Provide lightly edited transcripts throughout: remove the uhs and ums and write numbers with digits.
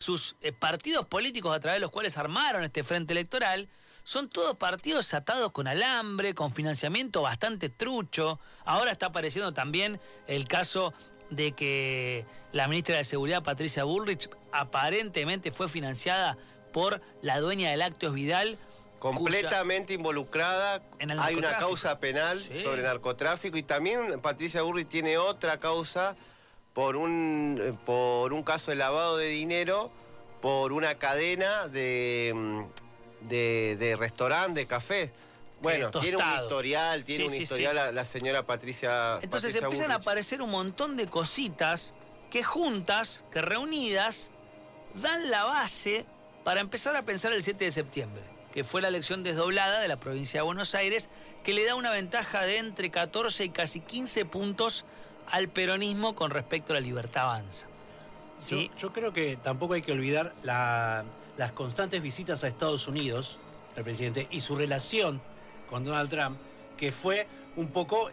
sus partidos políticos a través de los cuales armaron este frente electoral, son todos partidos atados con alambre, con financiamiento bastante trucho. Ahora está apareciendo también el caso de que la ministra de Seguridad, Patricia Bullrich, aparentemente fue financiada por la dueña de Lácteos Vidal. Completamente involucrada. Hay una causa penal sobre narcotráfico y también Patricia Bullrich tiene otra causa por un caso de lavado de dinero por una cadena de restaurante, de cafés. Bueno, tiene un historial, la señora Patricia. Entonces Patricia empiezan Bullrich. a aparecer un montón de cositas que juntas, que reunidas, dan la base para empezar a pensar el 7 de septiembre, que fue la elección desdoblada de la provincia de Buenos Aires, que le da una ventaja de entre 14 y casi 15 puntos al peronismo con respecto a la Libertad Avanza. ¿Sí? Yo creo que tampoco hay que olvidar las constantes visitas a Estados Unidos del presidente y su relación con Donald Trump, que fue un poco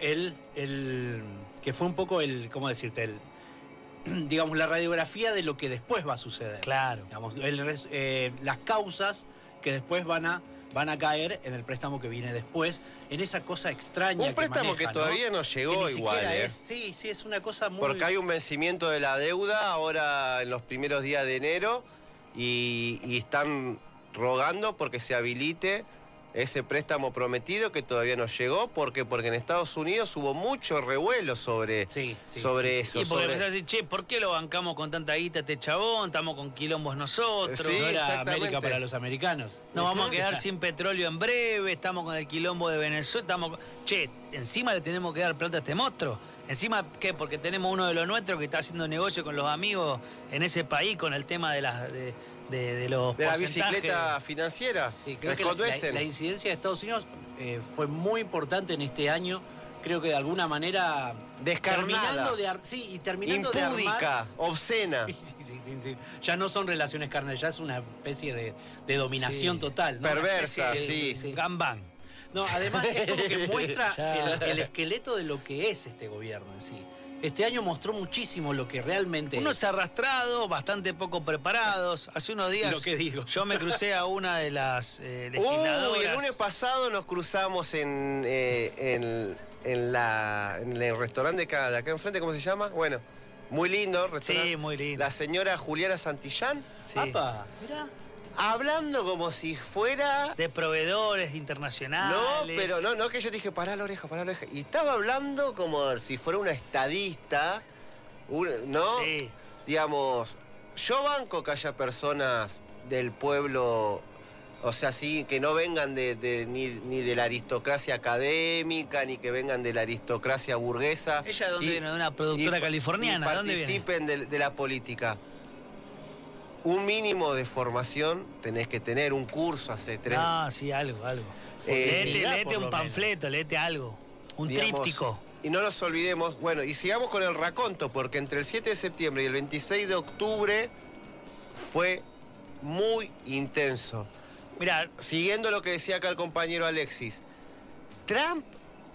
¿cómo decirte? Digamos, la radiografía de lo que después va a suceder. Claro. Digamos, las causas que después van a caer en el préstamo que viene después, en esa cosa extraña. Un préstamo maneja, que todavía no llegó igual. Sí, es una cosa muy... Porque hay un vencimiento de la deuda ahora en los primeros días de enero y están rogando porque se habilite ese préstamo prometido que todavía no llegó. ¿Por qué? Porque en Estados Unidos hubo mucho revuelo sobre eso. Y porque empezás a decir, che, ¿por qué lo bancamos con tanta guita este chabón? Estamos con quilombos nosotros. Sí, no era América para los americanos. Nos vamos a quedar sin petróleo en breve, estamos con el quilombo de Venezuela, che, encima le tenemos que dar plata a este monstruo. Encima, ¿qué? Porque tenemos uno de los nuestros que está haciendo negocio con los amigos en ese país con el tema de la bicicleta financiera. Sí, creo que la incidencia de Estados Unidos fue muy importante en este año. Creo que de alguna manera descarnada, terminando impúdica, de armar, obscena. Sí. Ya no son relaciones carnales, ya es una especie de dominación total, ¿no? Perversa, Gambán. No, además es como que muestra el esqueleto de lo que es este gobierno en sí. Este año mostró muchísimo lo que realmente Unos arrastrados, bastante poco preparados. Hace unos días lo que digo. Yo me crucé a una de las legisladoras. El lunes pasado nos cruzamos en el restaurante de acá enfrente, ¿cómo se llama? Bueno, muy lindo restaurante. Sí, muy lindo. La señora Juliana Santillán. Sí. ¡Apa! Mirá. Hablando como si fuera... de proveedores internacionales. No, pero no que yo te dije, pará la oreja. Y estaba hablando como si fuera una estadista, ¿no? Sí. Digamos, yo banco que haya personas del pueblo, o sea, sí, que no vengan ni de la aristocracia académica, ni que vengan de la aristocracia burguesa. ¿Ella de dónde viene? ¿De una productora californiana? Y ¿Dónde viene? participen de la política. Un mínimo de formación tenés que tener, un curso hace 3 años. Ah, sí, algo. Léete un panfleto, léete algo. Un tríptico. Y no nos olvidemos, bueno, y sigamos con el raconto, porque entre el 7 de septiembre y el 26 de octubre fue muy intenso. Mirá, Siguiendo lo que decía acá el compañero Alexis, Trump,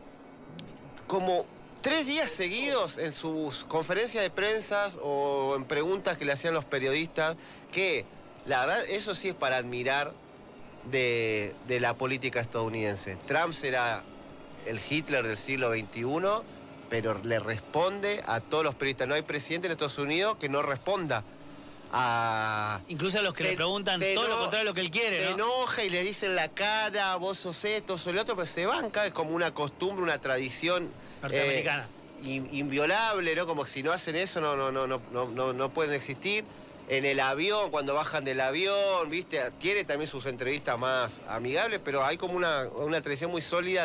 como 3 días seguidos en sus conferencias de prensa o en preguntas que le hacían los periodistas, que la verdad eso sí es para admirar de la política estadounidense. Trump será el Hitler del siglo XXI, pero le responde a todos los periodistas. No hay presidente en Estados Unidos que no responda a... incluso a los que le preguntan todo lo contrario de lo que él quiere, Se ¿no? enoja y le dice en la cara, vos sos esto, sos el otro, pero se banca, es como una costumbre, una tradición Norteamericana. Inviolable, ¿no? Como que si no hacen eso no pueden existir. En el avión, cuando bajan del avión, ¿viste? Tiene también sus entrevistas más amigables, pero hay como una tradición muy sólida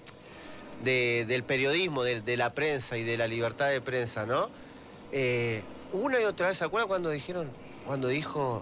del periodismo, de la prensa y de la libertad de prensa, ¿no? Una y otra vez, ¿se acuerdan cuando dijo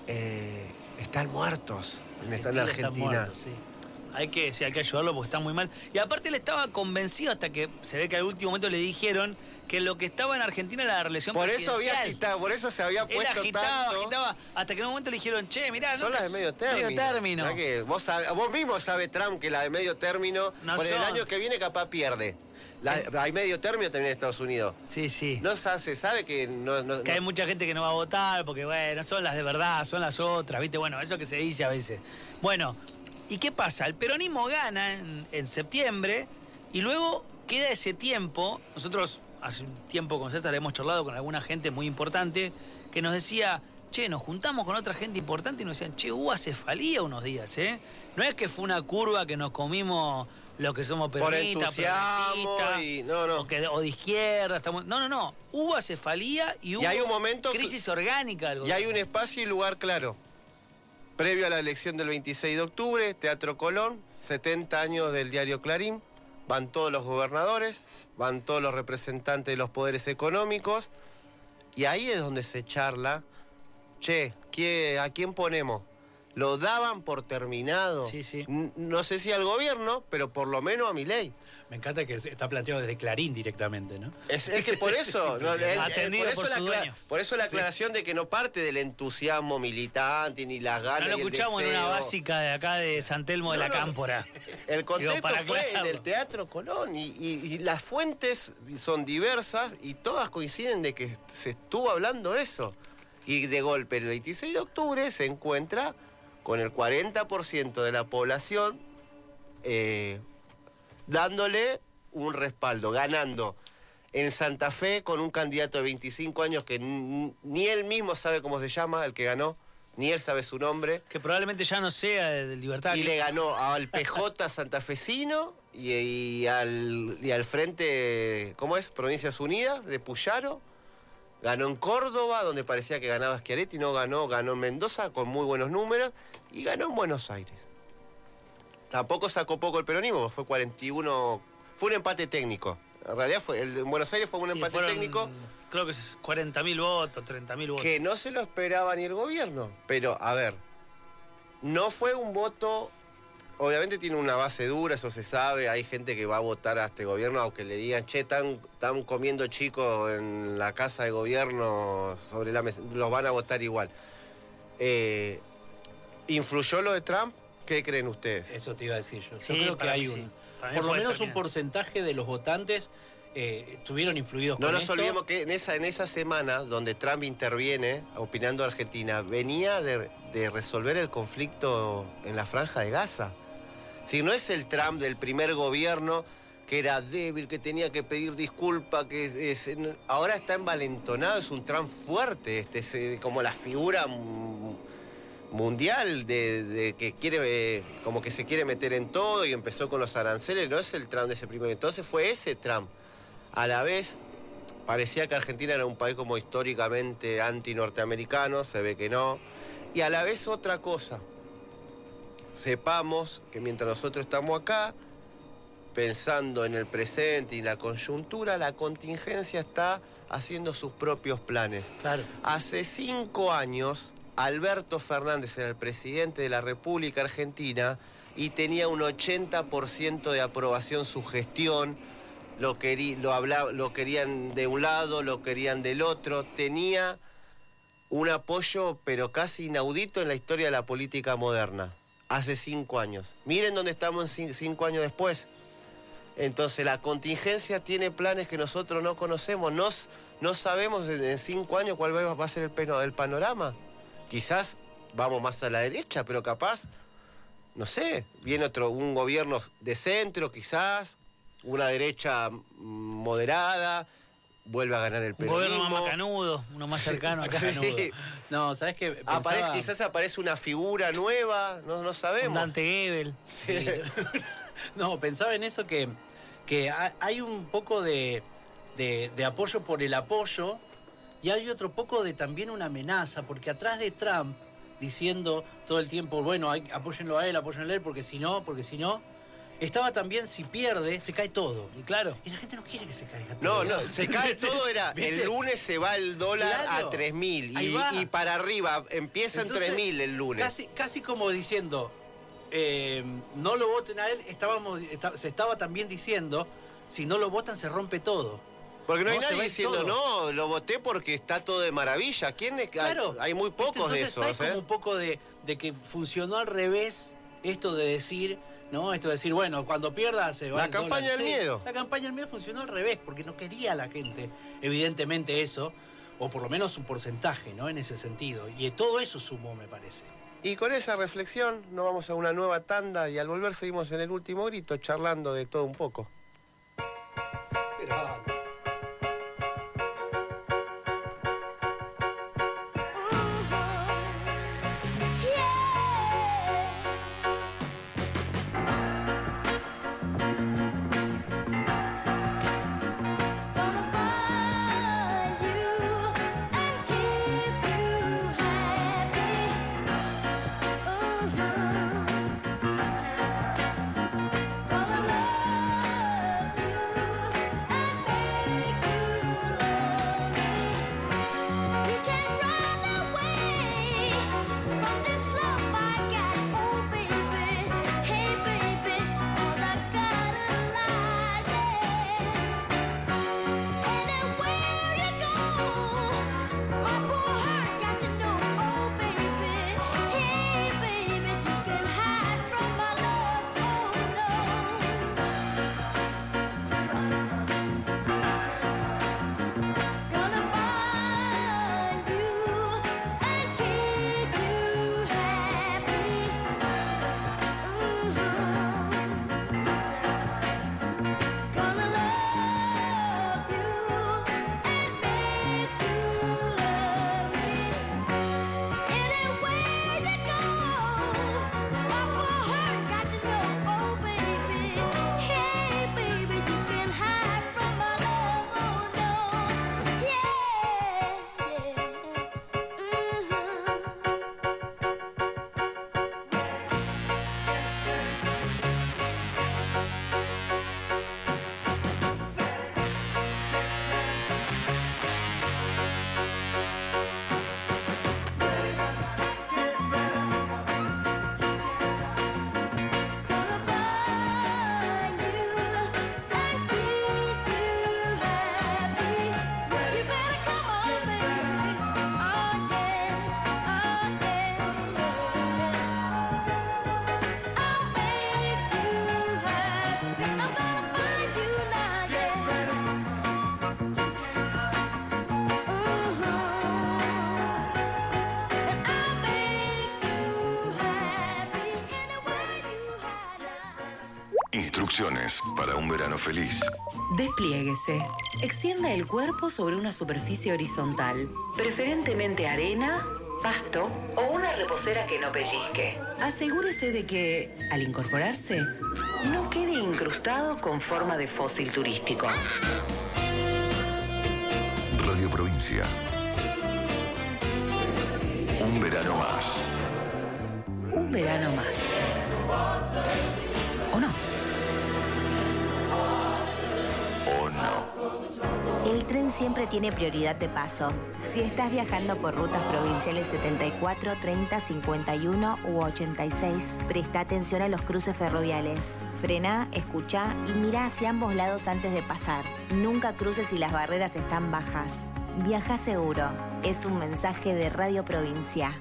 están muertos en la Argentina? Muerto, sí. Hay que ayudarlo porque está muy mal. Y aparte él estaba convencido hasta que se ve que al último momento le dijeron que lo que estaba en Argentina era la relación presidencial. Por eso se había puesto él agitaba, tanto. hasta que en un momento le dijeron, che, mirá, son las de medio término. Que vos mismo sabe Trump que la de medio término, no por son. el año que viene capaz pierde. Hay medio término también en Estados Unidos. Sí, sí. No se sabe que Que hay mucha gente que no va a votar porque, bueno, son las de verdad, son las otras, ¿viste? Bueno, eso que se dice a veces. Bueno, ¿y qué pasa? El peronismo gana en septiembre y luego queda ese tiempo. Nosotros hace un tiempo con César hemos charlado con alguna gente muy importante que nos decía, che, nos juntamos con otra gente importante y nos decían, che, hubo acefalía unos días, ¿eh? No es que fue una curva que nos comimos los que somos peronistas, progresistas, o de izquierda. No. Hubo acefalía y hubo hay un momento crisis orgánica. Y hay un espacio y lugar claro. Previo a la elección del 26 de octubre, Teatro Colón, 70 años del diario Clarín, van todos los gobernadores, van todos los representantes de los poderes económicos, y ahí es donde se charla, che, ¿a quién ponemos? Lo daban por terminado. Sí, sí. No sé si al gobierno, pero por lo menos a Milei. Me encanta que está planteado desde Clarín directamente, ¿no? Es que por eso, por eso la aclaración de que no parte del entusiasmo militante ni las ganas. No lo escuchamos en una básica de acá de San Telmo de la Cámpora. El contexto fue en el Teatro Colón y las fuentes son diversas y todas coinciden de que se estuvo hablando eso. Y de golpe el 26 de octubre se encuentra con el 40% de la población dándole un respaldo, ganando en Santa Fe con un candidato de 25 años que ni él mismo sabe cómo se llama, el que ganó, ni él sabe su nombre. Que probablemente ya no sea de Libertad. Y le ganó al PJ santafesino y al Frente, ¿cómo es? Provincias Unidas, de Puyaro. Ganó en Córdoba, donde parecía que ganaba Schiaretti, no ganó en Mendoza con muy buenos números y ganó en Buenos Aires. Tampoco sacó poco el peronismo, fue 41, fue un empate técnico. En realidad en Buenos Aires fue un empate técnico. Creo que es 40.000 votos, 30.000 votos. Que no se lo esperaba ni el gobierno. Pero, a ver, no fue un voto. Obviamente tiene una base dura, eso se sabe. Hay gente que va a votar a este gobierno, aunque le digan, che, están comiendo chicos en la casa de gobierno sobre la mesa. Los van a votar igual. ¿Influyó lo de Trump? ¿Qué creen ustedes? Eso te iba a decir yo. Sí, yo creo que hay por lo menos un determinante. porcentaje de los votantes estuvieron influidos No con nos esto. olvidemos que en esa semana donde Trump interviene, opinando a Argentina, venía de resolver el conflicto en la Franja de Gaza. Si no es el Trump del primer gobierno que era débil, que tenía que pedir disculpas, ahora está envalentonado, es un Trump fuerte, es como la figura mundial de que quiere, como que se quiere meter en todo y empezó con los aranceles, no es el Trump de ese primero. Entonces fue ese Trump. A la vez, parecía que Argentina era un país como históricamente anti-norteamericano, se ve que no. Y a la vez otra cosa, sepamos que mientras nosotros estamos acá, pensando en el presente y la coyuntura, la contingencia está haciendo sus propios planes. Claro. Hace 5 años, Alberto Fernández era el presidente de la República Argentina y tenía un 80% de aprobación su gestión. Lo querían de un lado, lo querían del otro. Tenía un apoyo, pero casi inaudito en la historia de la política moderna. Hace 5 años. Miren dónde estamos 5 años después. Entonces la contingencia tiene planes que nosotros no conocemos. No sabemos en 5 años cuál va a ser el panorama. Quizás vamos más a la derecha, pero capaz, no sé, viene un gobierno de centro, quizás, una derecha moderada, vuelve a ganar el peronismo. Un gobierno más macanudo, uno más cercano a Canudo. No, ¿sabes qué? Quizás aparece una figura nueva, no sabemos. Un Dante Gebel. Sí. No, pensaba en eso que hay un poco de apoyo por el apoyo y hay otro poco de también una amenaza, porque atrás de Trump diciendo todo el tiempo, bueno, apóyenlo a él, porque si no, estaba también, si pierde, se cae todo. Y claro. Y la gente no quiere que se caiga todo. No, se cae todo, ¿Viste? el lunes se va el dólar Claro. a 3.000 y para arriba, empieza Entonces, en 3.000 el lunes. Casi como diciendo, no lo voten a él, se estaba también diciendo, si no lo votan se rompe todo. Porque no hay No, se nadie va diciendo, todo. no, lo voté porque está todo de maravilla. ¿Quién es? Claro. Hay muy pocos de Entonces esos. hay como un poco de que funcionó al revés esto de decir, ¿no? Esto de decir, bueno, cuando pierda se va La el campaña dólar. del miedo. La campaña del miedo funcionó al revés, porque no quería la gente, evidentemente, eso, o por lo menos un porcentaje, ¿no? En ese sentido. Y todo eso sumó, me parece. Y con esa reflexión nos vamos a una nueva tanda y al volver seguimos en el último grito charlando de todo un poco. Pero... Instrucciones para un verano feliz. Despliéguese. Extienda el cuerpo sobre una superficie horizontal, preferentemente arena, pasto o una reposera que no pellizque. Asegúrese de que, al incorporarse, no quede incrustado con forma de fósil turístico. Radio Provincia. Un verano más. Un verano más. ¿O no? ¿O no? El tren siempre tiene prioridad de paso. Si estás viajando por rutas provinciales 74, 30, 51 u 86, presta atención a los cruces ferroviales. Frená, escuchá y mirá hacia ambos lados antes de pasar. Nunca cruces si las barreras están bajas. Viaja seguro. Es un mensaje de Radio Provincia.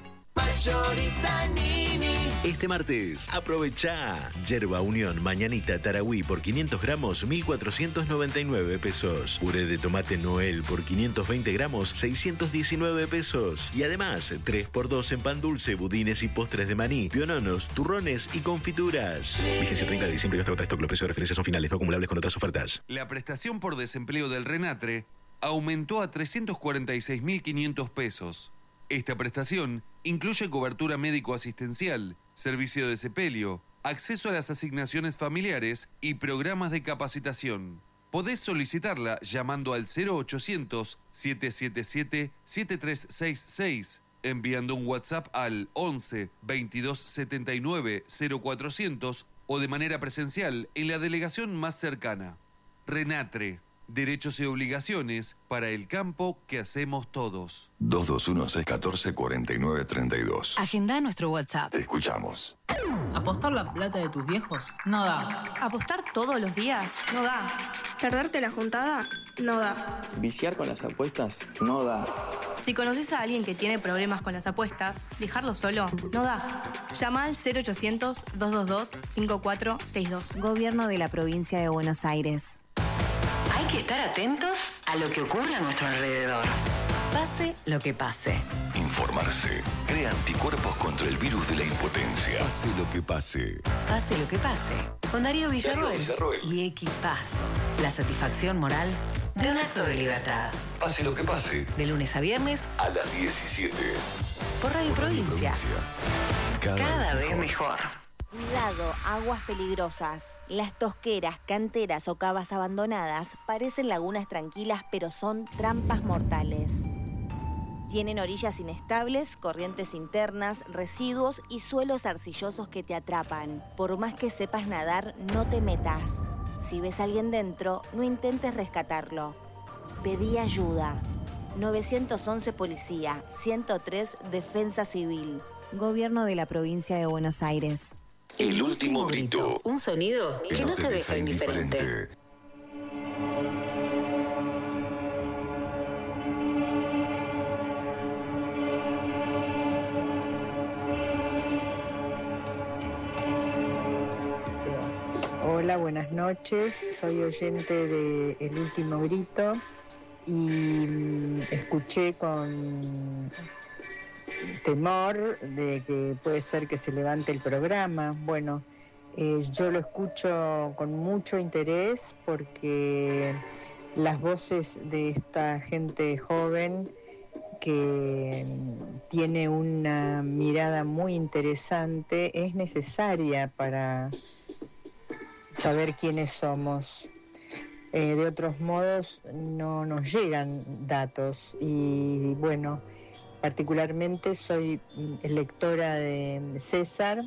Este martes, aprovecha Yerba Unión Mañanita Tarahui por 500 gramos, 1.499 pesos. Puré de tomate Noel por 520 gramos, 619 pesos. Y además, 3x2 en pan dulce, budines y postres de maní, piononos, turrones y confituras. Vigencia 30 de diciembre y hasta stock. Los precios de referencia son finales, no acumulables con otras ofertas. La prestación por desempleo del Renatre aumentó a 346.500 pesos. Esta prestación incluye cobertura médico-asistencial, servicio de sepelio, acceso a las asignaciones familiares y programas de capacitación. Podés solicitarla llamando al 0800-777-7366, enviando un WhatsApp al 11 22 79 0400 o de manera presencial en la delegación más cercana. Renatre. Derechos y obligaciones para el campo que hacemos todos. 221-614-4932. Agenda nuestro WhatsApp. Te escuchamos. ¿Apostar la plata de tus viejos? No da. ¿Apostar todos los días? No da. ¿Perderte la juntada? No da. ¿Viciar con las apuestas? No da. Si conoces a alguien que tiene problemas con las apuestas, dejarlo solo no da. Llama al 0800-222-5462. Gobierno de la Provincia de Buenos Aires. Hay que estar atentos a lo que ocurre a nuestro alrededor. Pase lo que pase. Informarse. Crea anticuerpos contra el virus de la impotencia. Pase lo que pase. Pase lo que pase. Con Darío Villarroel y Equipazo. La satisfacción moral de un acto de libertad. Pase lo que pase. De lunes a viernes A las 17. por Radio Provincia. Cada vez mejor. Cuidado, aguas peligrosas. Las tosqueras, canteras o cavas abandonadas parecen lagunas tranquilas, pero son trampas mortales. Tienen orillas inestables, corrientes internas, residuos y suelos arcillosos que te atrapan. Por más que sepas nadar, no te metas. Si ves a alguien dentro, no intentes rescatarlo. Pedí ayuda. 911 Policía, 103 Defensa Civil. Gobierno de la Provincia de Buenos Aires. El último grito. Un sonido que no te deja indiferente. Hola, buenas noches. Soy oyente de El Último Grito y escuché con temor de que puede ser que se levante el programa. Bueno, yo lo escucho con mucho interés porque las voces de esta gente joven que tiene una mirada muy interesante es necesaria para saber quiénes somos. De otros modos no nos llegan datos y bueno, particularmente soy lectora de César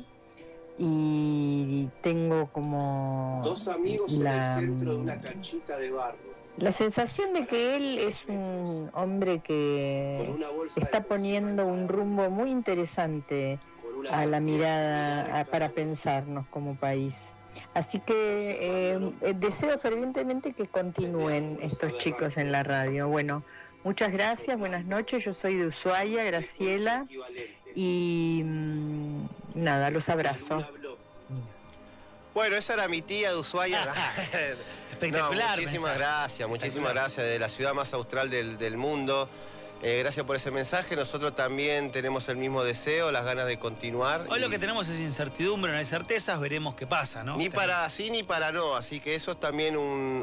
y tengo como dos amigos en el centro de una canchita de barro. La sensación de que él es un hombre que está poniendo un rumbo muy interesante a la mirada para pensarnos como país. Así que deseo fervientemente que continúen estos chicos en la radio. Bueno, muchas gracias, buenas noches. Yo soy de Ushuaia, Graciela, y nada, los abrazo. Bueno, esa era mi tía de Ushuaia. Espectacular. No, muchísimas gracias, de la ciudad más austral del mundo. Gracias por ese mensaje. Nosotros también tenemos el mismo deseo, las ganas de continuar. Hoy lo que tenemos es incertidumbre, no hay certezas, veremos qué pasa, ¿no? Ni para sí ni para no, así que eso es también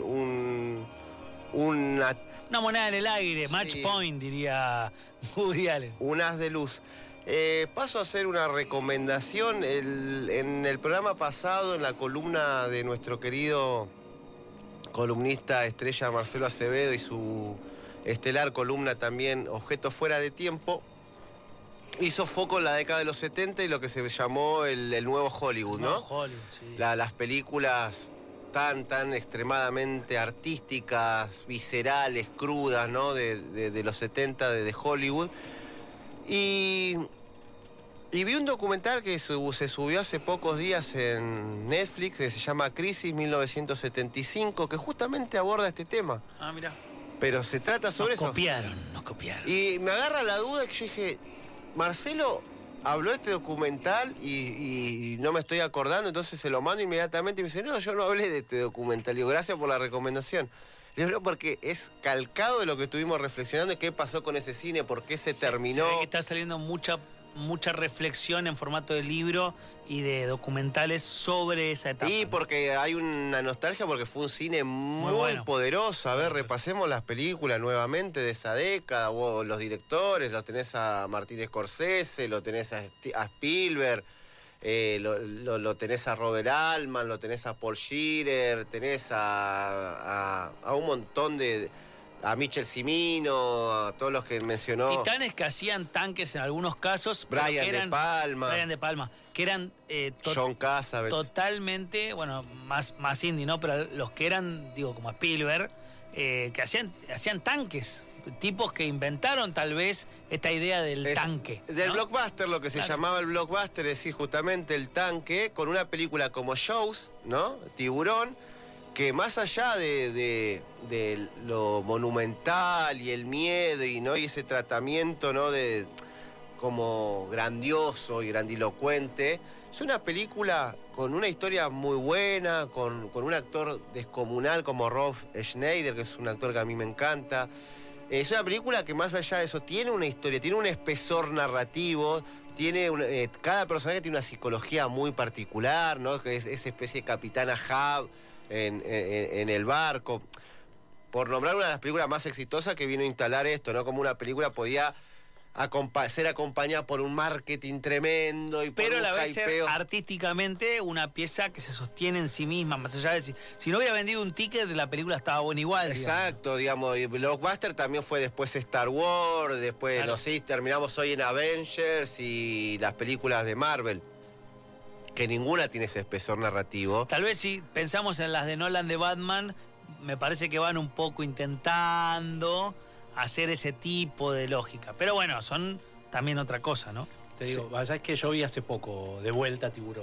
una moneda en el aire, match point, diría Woody Allen. Un haz de luz. Paso a hacer una recomendación. En el programa pasado, en la columna de nuestro querido columnista estrella Marcelo Acevedo y su estelar columna también Objetos Fuera de Tiempo, hizo foco en la década de los 70 y lo que se llamó el nuevo Hollywood, ¿no? Hollywood, sí. Las películas tan extremadamente artísticas, viscerales, crudas, ¿no? De los 70 de Hollywood. Y vi un documental que se subió hace pocos días en Netflix, que se llama Crisis 1975, que justamente aborda este tema. Ah, mira. Pero se trata sobre eso. Nos copiaron. Y me agarra la duda que yo dije, Marcelo habló de este documental y no me estoy acordando, entonces se lo mando inmediatamente y me dice, no, yo no hablé de este documental. Le digo, gracias por la recomendación. Le digo, no, porque es calcado de lo que estuvimos reflexionando, de qué pasó con ese cine, por qué se terminó. Se ve que está saliendo mucha reflexión en formato de libro y de documentales sobre esa etapa. Y porque hay una nostalgia, porque fue un cine muy poderoso. A ver, repasemos las películas nuevamente de esa década, o los directores, los tenés a Martin Scorsese, lo tenés a Spielberg, lo tenés a Robert Altman, lo tenés a Paul Schrader, tenés a un montón a Michel Cimino, a todos los que mencionó. Titanes que hacían tanques en algunos casos. Brian De Palma, que eran John Cassavetes. Totalmente, bueno, más indie, ¿no? Pero los que eran, digo, como Spielberg, que hacían tanques. tipos que inventaron tal vez esta idea del tanque. Del ¿no? blockbuster, lo que se llamaba el blockbuster, es decir, justamente el tanque, con una película como Jaws, ¿no? Tiburón, que más allá de lo monumental y el miedo y, ¿no? y ese tratamiento, ¿no? de como grandioso y grandilocuente, es una película con una historia muy buena, con un actor descomunal como Rob Schneider, que es un actor que a mí me encanta. Es una película que más allá de eso tiene una historia, tiene un espesor narrativo, tiene cada personaje tiene una psicología muy particular, ¿no? Que es esa especie de capitana Ahab en el barco. Por nombrar una de las películas más exitosas que vino a instalar esto, ¿no? Como una película podía ser acompañada por un marketing tremendo y por pero un a la vez ser hypeo. artísticamente una pieza que se sostiene en sí misma, más allá de si no hubiera vendido un ticket, la película estaba buena igual. Exacto, digamos, y Blockbuster también fue después Star Wars, después, Claro. no sé, terminamos hoy en Avengers y las películas de Marvel, que ninguna tiene ese espesor narrativo. Tal vez si pensamos en las de Nolan de Batman, me parece que van un poco intentando hacer ese tipo de lógica. Pero bueno, son también otra cosa, ¿no? Te digo, ¿sabes que yo vi hace poco de vuelta Tiburón?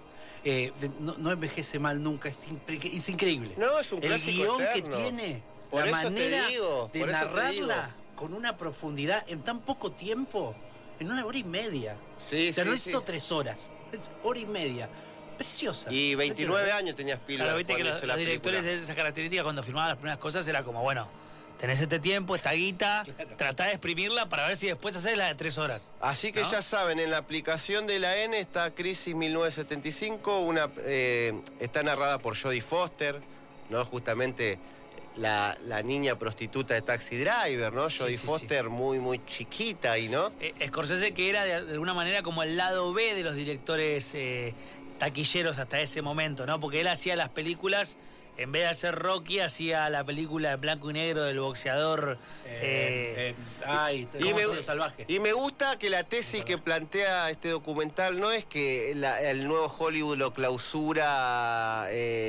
No envejece mal nunca, es increíble. No, es un el clásico guión eterno. que tiene, Por la eso te manera digo, de por eso te narrarla con una profundidad en tan poco tiempo, en 1 hora y media. Sí, O sea, sí, no necesito sí. 3 horas, es 1 hora y media. Preciosa. Y 29 preciosa. años tenía Spielberg. Claro, viste que cuando hizo los la directores película. de esa característica cuando firmaban las primeras cosas era como, bueno, tenés este tiempo, esta guita, tratá de exprimirla para ver si después haces la de 3 horas. Así que ¿no? ya saben, en la aplicación de la N está Crisis 1975, está narrada por Jodie Foster, ¿no? Justamente la niña prostituta de Taxi Driver, ¿no? Jodie sí, Foster muy, muy chiquita ahí, ¿no? Scorsese, que era de alguna manera como el lado B de los directores taquilleros hasta ese momento, ¿no? Porque él hacía las películas, en vez de hacer Rocky, hacía la película de blanco y negro del boxeador. Salvaje. Y me gusta que la tesis que plantea este documental no es que el nuevo Hollywood lo clausura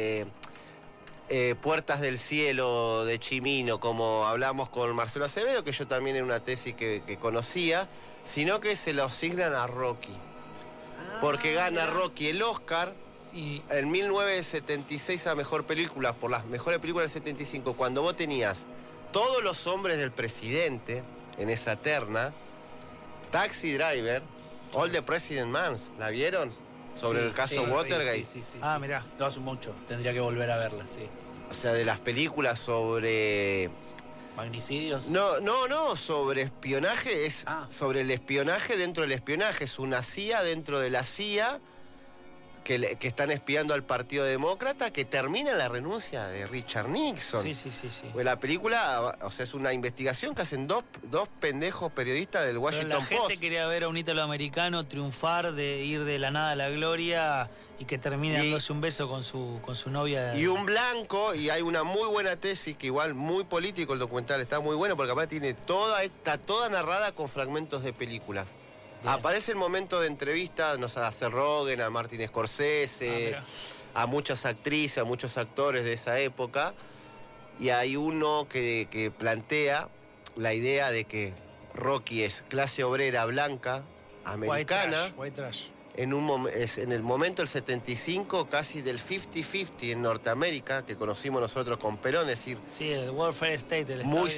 Puertas del Cielo de Chimino, como hablamos con Marcelo Acevedo, que yo también era una tesis que conocía, sino que se lo asignan a Rocky. Porque gana Rocky el Oscar en 1976 a Mejor Película, por las mejores películas del 75, cuando vos tenías Todos los Hombres del Presidente en esa terna, Taxi Driver, All the President Mans, ¿la vieron? Sobre el caso Watergate. Sí. Mirá. Lo hace mucho, tendría que volver a verla, sí. O sea, de las películas sobre... ¿Magnicidios? No, sobre espionaje, es sobre el espionaje dentro del espionaje, es una CIA dentro de la CIA que están espiando al Partido Demócrata, que termina en la renuncia de Richard Nixon. Sí. Pues la película, o sea, es una investigación que hacen dos pendejos periodistas del Pero Washington la gente Post. quería ver a un italoamericano triunfar, de ir de la nada a la gloria y que termine dándose un beso con su novia. Y un blanco, y hay una muy buena tesis, que igual muy político el documental, está muy bueno, porque aparte está toda narrada con fragmentos de películas. Bien. Aparece el momento de entrevista, nos hace Rogen, a Martin Scorsese, a muchas actrices, a muchos actores de esa época, y hay uno que plantea la idea de que Rocky es clase obrera blanca, americana. White trash. En el momento del 75, casi del 50-50 en Norteamérica, que conocimos nosotros con Perón, es decir... Sí, el welfare state. Muy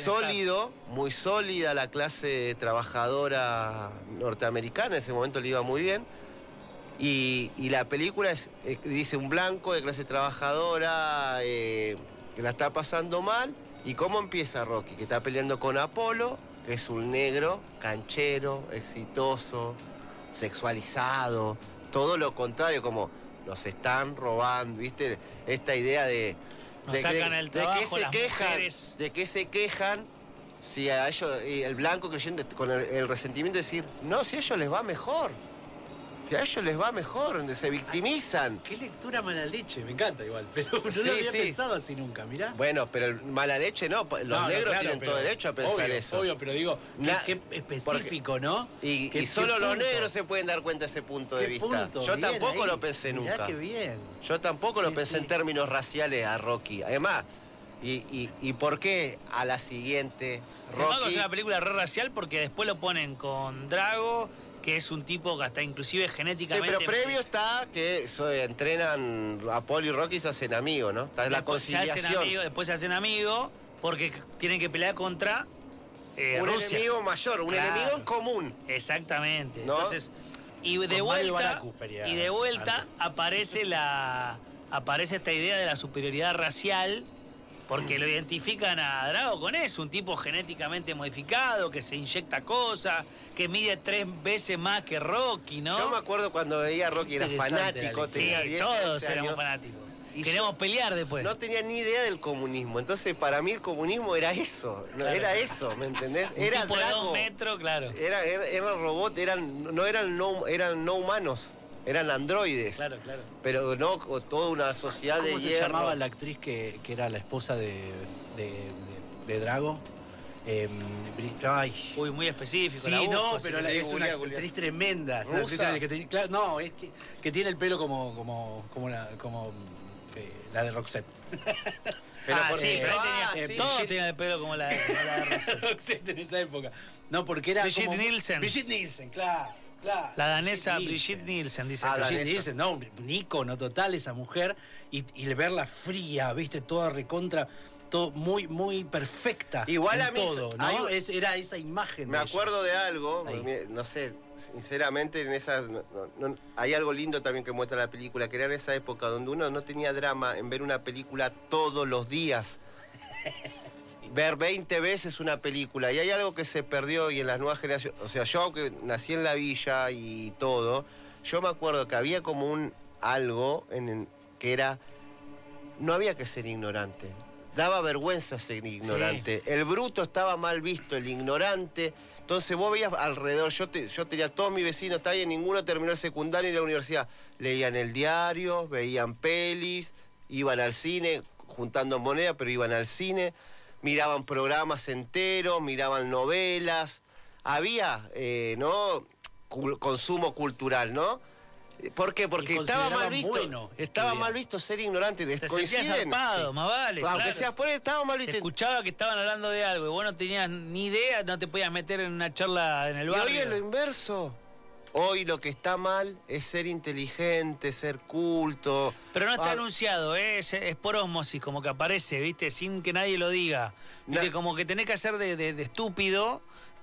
sólida la clase trabajadora norteamericana, en ese momento le iba muy bien. Y la película dice un blanco de clase trabajadora que la está pasando mal. ¿Y cómo empieza Rocky? Que está peleando con Apolo, que es un negro, canchero, exitoso, sexualizado, todo lo contrario, como nos están robando, ¿viste? Esta idea de que se quejan si a ellos, el blanco creyendo con el resentimiento de decir, no, si a ellos les va mejor. Si a ellos les va mejor, donde se victimizan. Qué lectura mala leche, me encanta igual, pero no lo había pensado así nunca, mirá. Bueno, pero mala leche no, los negros tienen todo derecho a pensar eso. Obvio, pero digo, qué específico, ¿no? Y solo los negros se pueden dar cuenta de ese punto de vista. Yo tampoco lo pensé nunca. Mirá qué bien. Yo tampoco lo pensé en términos raciales a Rocky. Además, ¿Y por qué a la siguiente Sin embargo, Rocky? es una película re racial porque después lo ponen con Drago, que es un tipo que hasta inclusive Sí, genéticamente... pero previo está que entrenan Apolo y Rocky, se hacen amigos, ¿no? Está la Después conciliación. después se hacen amigos porque tienen que pelear contra un Rusia. enemigo mayor, un Claro. enemigo en común. Exactamente. ¿No? Entonces, y de Con Mario vuelta, Balacu peleaba y de vuelta antes. aparece esta idea de la superioridad racial, porque lo identifican a Drago con eso, un tipo genéticamente modificado, que se inyecta cosas, que mide 3 veces más que Rocky, ¿no? Yo me acuerdo cuando veía a Rocky, era Interesante fanático, la tenía Sí, 10, todos 11 éramos años. fanáticos. Y Queremos yo pelear después. No tenía ni idea del comunismo. Entonces, para mí el comunismo era eso. Claro. Era eso, ¿me entendés? Un Era tipo de Drago. 2 metros, claro. Era robot, eran no humanos, eran androides. Claro, claro. Pero no toda una sociedad de ¿Cómo se hierro. llamaba la actriz que era la esposa de Drago? Ay. Uy, muy específico. Sí, la busco, no, si pero querés. es una actriz tremenda. Es una actriz ¿Rusa? claro, no, es que tiene el pelo como la de Roxette. Pero Ah, por- sí, pero ahí Ah, tenía, sí. todos tenían el pelo como la de Roxette. Roxette en esa época. No, porque era Brigitte como... Nielsen. Brigitte Nielsen, claro. La danesa Brigitte Nielsen, dice. Ah, acá. Brigitte danesa. Nielsen, no, un ícono total esa mujer. Y verla fría, viste, toda recontra... Todo muy perfecta. Igual en a mí todo, ¿no? hay- Era esa imagen. Me de ella. acuerdo de algo, Ahí. no sé, sinceramente en esas hay algo lindo también que muestra la película, que era en esa época donde uno no tenía drama en ver una película todos los días. Ver 20 veces una película. Y hay algo que se perdió y en las nuevas generaciones, o sea, yo que nací en la villa y todo, yo me acuerdo que había como algo que era, no había que ser ignorante. Daba vergüenza ser ignorante. El bruto estaba mal visto, el ignorante. Entonces vos veías alrededor, yo tenía todos mis vecinos, está bien, ninguno terminó el secundario y la universidad. Leían el diario, veían pelis, iban al cine, juntando moneda, pero iban al cine, miraban programas enteros, miraban novelas. Había, ¿no? Consumo cultural, ¿no? ¿Por qué? Porque estaba mal visto. bueno Estaba estudiar. mal visto ser ignorante. Te sentías Coinciden. zarpado, más vale. Aunque claro. seas por él, estaba mal Se visto. escuchaba que estaban hablando de algo y vos no tenías ni idea, no te podías meter en una charla en el Y hoy barrio. es lo inverso. Hoy lo que está mal es ser inteligente, ser culto. Pero no está Ah, anunciado, es por ósmosis, como que aparece, ¿viste? Sin que nadie lo diga. ¿Viste? Na- Como que tenés que hacer de estúpido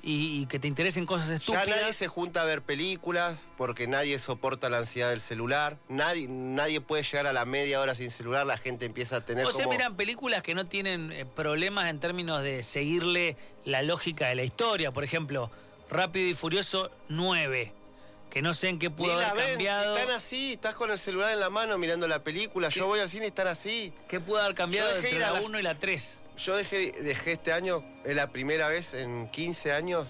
y que te interesen cosas Ya estúpidas. nadie se junta a ver películas porque nadie soporta la ansiedad del celular. Nadie puede llegar a la media hora sin celular. La gente empieza a tener O sea, como... miran películas que no tienen problemas en términos de seguirle la lógica de la historia. Por ejemplo, Rápido y Furioso 9, que no sé en qué Ni pudo la haber ven, cambiado. si están así, estás con el celular en la mano mirando la película. Yo voy al cine y están así. ¿Qué pudo haber cambiado Yo dejé entre ir a la las- 1 y la 3? Yo dejé este año, es la primera vez en 15 años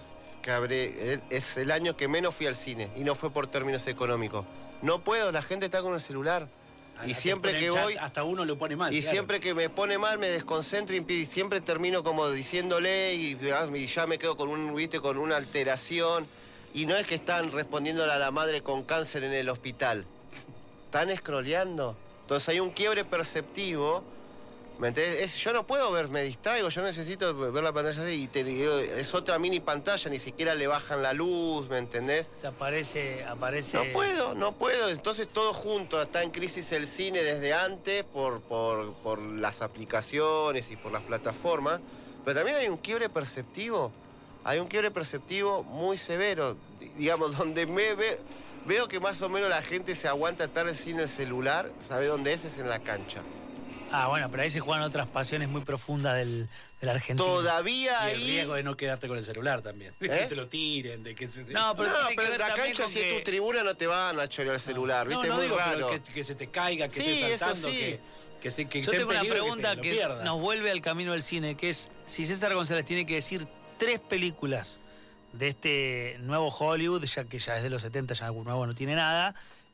que es el año que menos fui al cine y no fue por términos económicos. No puedo, la gente está con el celular. Y siempre que voy... Hasta uno lo pone mal. Y claro. siempre que me pone mal me desconcentro y siempre termino como diciéndole y ya me quedo con con una alteración. Y no es que están respondiéndole a la madre con cáncer en el hospital. Están scrolleando. Entonces hay un quiebre perceptivo. ¿Me entendés? Yo no puedo ver, me distraigo, yo necesito ver la pantalla así es otra mini pantalla, ni siquiera le bajan la luz, ¿me entendés? Se aparece... No puedo. Entonces todo junto, está en crisis el cine desde antes por las aplicaciones y por las plataformas, pero también hay un quiebre perceptivo. Hay un quiebre perceptivo muy severo, digamos, donde veo que más o menos la gente se aguanta estar sin el celular, ¿sabe dónde es en la cancha. Ah, bueno, pero ahí se juegan otras pasiones muy profundas del argentino. Todavía Y el ahí... riesgo de no quedarte con el celular también. De que te lo tiren, de que... No, pero No, tiene que pero en ver la también cancha, con si es que- tu tribuna, no te van a chorear el celular, ¿viste? No, Es muy digo, raro. pero que se te caiga, que Sí, estés eso saltando, sí. que Yo esté en tengo una peligro, pregunta te lo que pierdas. nos vuelve al camino del cine, que es si César González tiene que decir 3 películas de este nuevo Hollywood, ya que ya es de los 70, ya algún nuevo no tiene nada,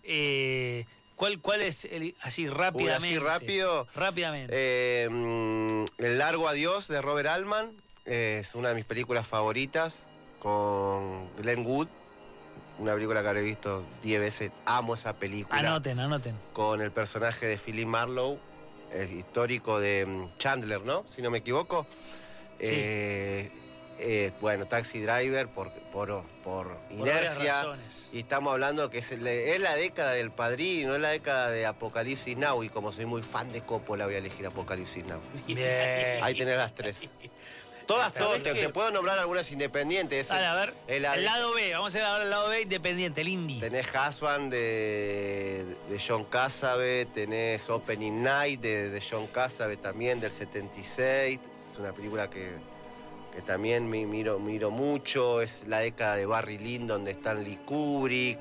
¿cuál es así rápidamente? Así rápido. Rápidamente. El largo adiós de Robert Altman es una de mis películas favoritas con Glenn Wood, una película que habré visto 10 veces. Amo esa película. Anoten. Con el personaje de Philip Marlowe. histórico de Chandler, ¿no? Si no me equivoco. Sí. Bueno, Taxi Driver por inercia. Y estamos hablando que es la década del Padrino, es la década de Apocalipsis Now. Y como soy muy fan de Coppola, voy a elegir Apocalipsis Now. Bien. Ahí tenés las tres. Todas, te puedo nombrar algunas independientes. Dale, a ver, el lado B, vamos a ver ahora el lado B independiente, el indie. Tenés Husband de John Cassavetes, tenés Opening Night de John Cassavetes también, del 76. Es una película que también miro mucho. Es la década de Barry Lyndon, de Stanley Kubrick.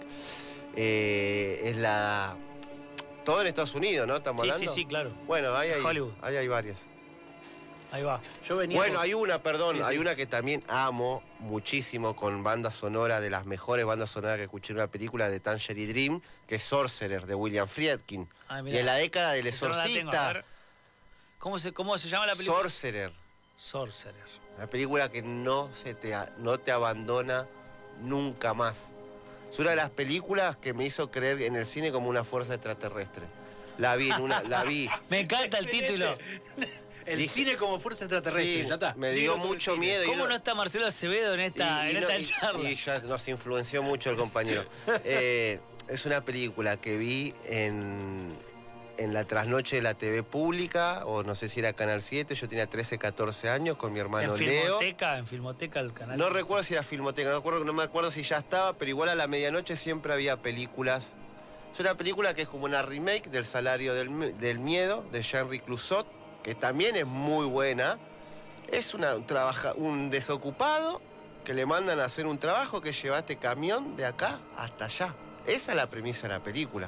Es la... Todo en Estados Unidos, ¿no? ¿Estamos hablando? Sí, claro. Bueno, ahí hay varias. Ahí va. Hay una que también amo muchísimo, con banda sonora, de las mejores bandas sonoras que escuché en una película, de Tangerine Dream, que es Sorcerer, de William Friedkin. Y en la década del Exorcista. ¿Cómo se llama la película? Sorcerer. Una película que no te abandona nunca más. Es una de las películas que me hizo creer en el cine como una fuerza extraterrestre. La vi. Me encanta el título. El cine como fuerza extraterrestre, sí, ya está. Me dio mucho miedo. ¿Cómo no está Marcelo Acevedo en esta charla? Y ya nos influenció mucho el compañero. Es una película que vi en la trasnoche de la TV pública, o no sé si era Canal 7, yo tenía 13, 14 años con mi hermano Leo. ¿En Filmoteca el canal? No recuerdo si era Filmoteca, no me acuerdo si ya estaba, pero igual a la medianoche siempre había películas. Es una película que es como una remake del Salario del Miedo, de Jean-Luc Clouseau, que también es muy buena. Es un desocupado que le mandan a hacer un trabajo que lleva este camión de acá hasta allá. Esa es la premisa de la película.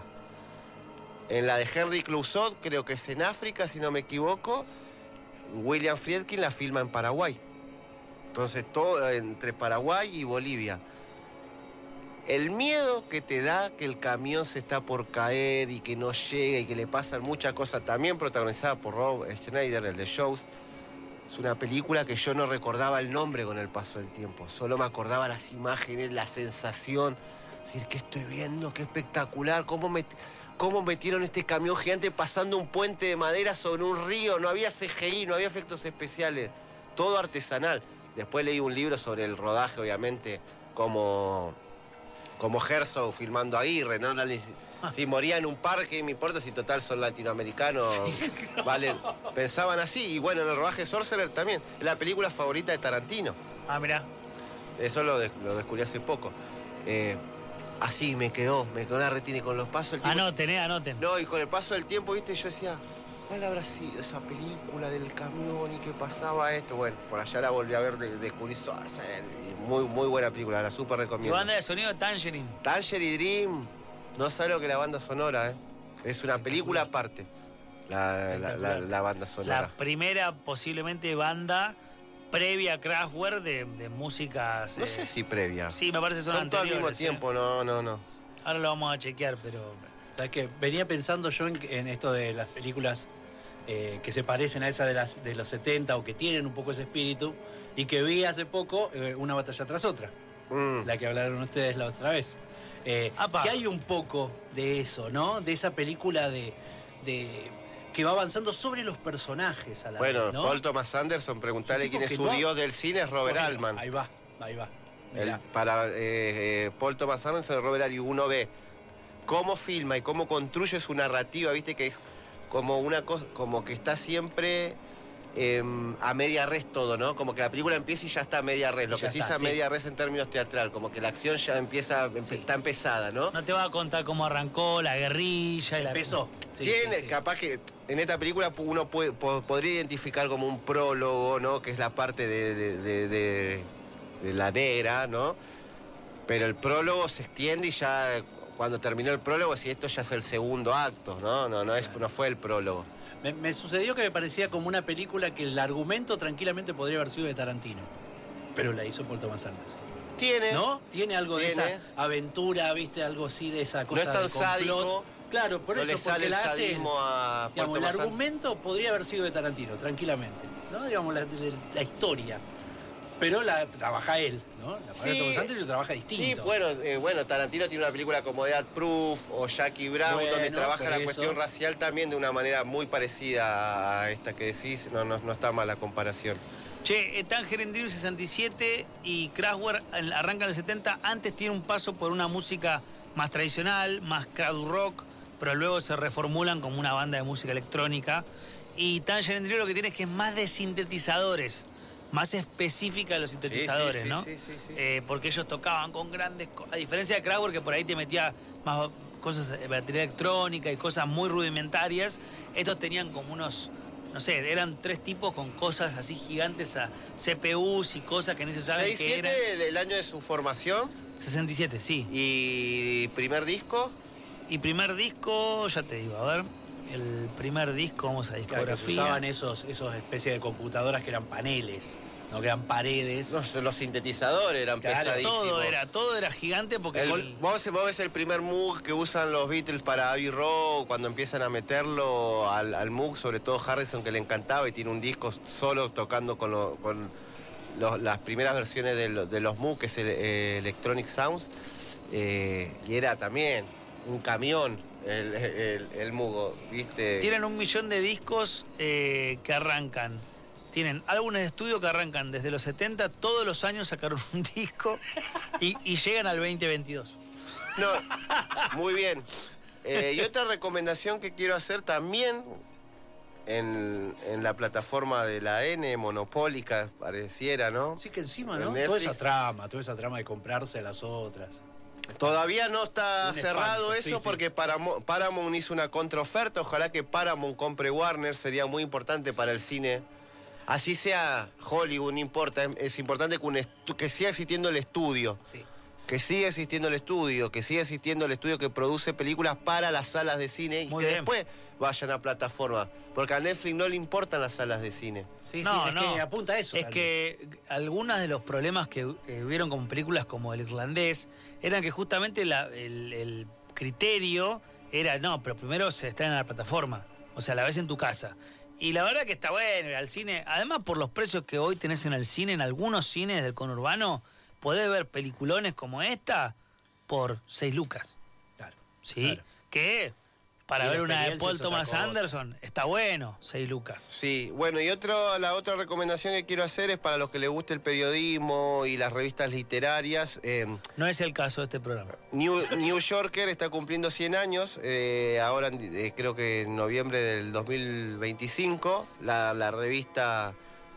En la de Henry Clouseau, creo que es en África, si no me equivoco, William Friedkin la filma en Paraguay. Entonces, todo entre Paraguay y Bolivia. El miedo que te da que el camión se está por caer y que no llega y que le pasan muchas cosas, también protagonizada por Rob Schneider, el de Shows. Es una película que yo no recordaba el nombre con el paso del tiempo, solo me acordaba las imágenes, la sensación, decir, ¿qué estoy viendo? ¡Qué espectacular! ¿Cómo metieron este camión gigante pasando un puente de madera sobre un río? No había CGI, no había efectos especiales, todo artesanal. Después leí un libro sobre el rodaje, obviamente, como Herzog filmando a Aguirre, ¿no? Si moría en un parque, me importa si total son latinoamericanos, ¿vale? Pensaban así. Y bueno, en el rodaje Sorcerer también. Es la película favorita de Tarantino. Ah, mirá. Eso lo descubrí hace poco. Así me quedó la retina y con los pasos del tiempo. Anoten. No, y con el paso del tiempo, viste, yo decía, ¿cuál habrá sido esa película del camión y qué pasaba esto? Bueno, por allá la volví a ver, descubrí Sorcerer. Muy, muy buena película, la súper recomiendo. ¿Y banda de sonido de Tangerine? Tangerine Dream, no sabe lo que es la banda sonora, ¿eh? Es una película aparte, la banda sonora. La primera, posiblemente, banda previa a Kraftwerk de músicas... No sé si previa. Sí, me parece que son anteriores. Todo al mismo tiempo, no. Ahora lo vamos a chequear, pero... ¿Sabes qué? Venía pensando yo en esto de las películas que se parecen a esas de los 70 o que tienen un poco ese espíritu, y que vi hace poco Una batalla tras otra, la que hablaron ustedes la otra vez. Que hay un poco de eso, ¿no? De esa película de que va avanzando sobre los personajes a la vez, ¿no? Paul Thomas Anderson, preguntarle quién es su dios del cine, es Robert Altman. Ahí va. Para Paul Thomas Anderson, Robert Altman, y uno ve cómo filma y cómo construye su narrativa, viste que es como una cosa, como que está siempre a media res todo, ¿no? Como que la película empieza y ya está a media res. Lo que se dice a media res en términos teatral, como que la acción ya está empezada, ¿no? No te va a contar cómo arrancó la guerrilla y empezó. Capaz que en esta película uno podría identificar como un prólogo, ¿no? Que es la parte de la negra, ¿no? Pero el prólogo se extiende y ya cuando terminó el prólogo, si esto ya es el segundo acto, ¿no? No fue el prólogo. Me sucedió que me parecía como una película que el argumento tranquilamente podría haber sido de Tarantino, pero la hizo Paul Thomas Anderson. Tiene algo de esa aventura, ¿viste? Algo así de esa cosa. No es tan sádico. Claro, por eso, porque la hace. Digamos, el argumento podría haber sido de Tarantino, tranquilamente, ¿no? Digamos, la historia. Pero la trabaja él, ¿no? La paga Tom Sandler lo trabaja distinto. Sí, bueno, Tarantino tiene una película como Death Proof o Jackie Brown, donde trabaja la cuestión racial también de una manera muy parecida a esta que decís. No está mal la comparación. Che, Tangerine Dream 67 y Kraftwerk arrancan en el 70. Antes tiene un paso por una música más tradicional, más crowd rock, pero luego se reformulan como una banda de música electrónica. Y Tangerine Dream lo que tiene es que es más de sintetizadores, más específica de los sintetizadores, ¿no? Sí. Porque ellos tocaban con grandes... A diferencia de Kraftwerk, que por ahí te metía más cosas de batería electrónica y cosas muy rudimentarias, estos tenían como unos... No sé, eran 3 tipos con cosas así gigantes a CPUs y cosas que ni se saben qué eran. ¿67 el año de su formación? 67, sí. ¿Y primer disco? Y primer disco, ya te digo, a ver. El primer disco, vamos a discografía. Claro, que usaban esos especies de computadoras que eran paneles, no que eran paredes. No, los sintetizadores eran pesadísimos. Todo era gigante porque... Vos ves el primer Moog que usan los Beatles para Abbey Road, cuando empiezan a meterlo al Moog, sobre todo Harrison, que le encantaba, y tiene un disco solo tocando con las primeras versiones de los Moog, que es el Electronic Sounds, y era también un camión. El Mugo, ¿viste? Tienen 1 millón de discos que arrancan. Tienen álbumes de estudio que arrancan desde los 70, todos los años sacaron un disco y llegan al 2022. No, muy bien. Y otra recomendación que quiero hacer también en la plataforma de la N, monopólica, pareciera, ¿no? Sí, que encima, ¿no? Toda esa trama de comprarse a las otras. Todavía no está cerrado eso porque Paramount hizo una contraoferta. Ojalá que Paramount compre Warner, sería muy importante para el cine. Así sea Hollywood, no importa. Es importante que siga existiendo el estudio. Sí. Que siga existiendo el estudio, que produce películas para las salas de cine y que después vayan a plataforma. Porque a Netflix no le importan las salas de cine. Sí, que apunta a eso. Es que algunos de los problemas que hubieron con películas como El Irlandés eran que justamente el criterio era, no, pero primero se está en la plataforma, o sea, la ves en tu casa. Y la verdad que está bueno ir al cine, además por los precios que hoy tenés en el cine, en algunos cines del conurbano, podés ver peliculones como esta por 6 lucas. Claro. ¿Sí? Claro. Que para ver una de Paul Thomas Anderson está bueno, 6 lucas. Sí, bueno, y la otra recomendación que quiero hacer es para los que les guste el periodismo y las revistas literarias. No es el caso de este programa. New Yorker está cumpliendo 100 años, ahora creo que en noviembre del 2025. La revista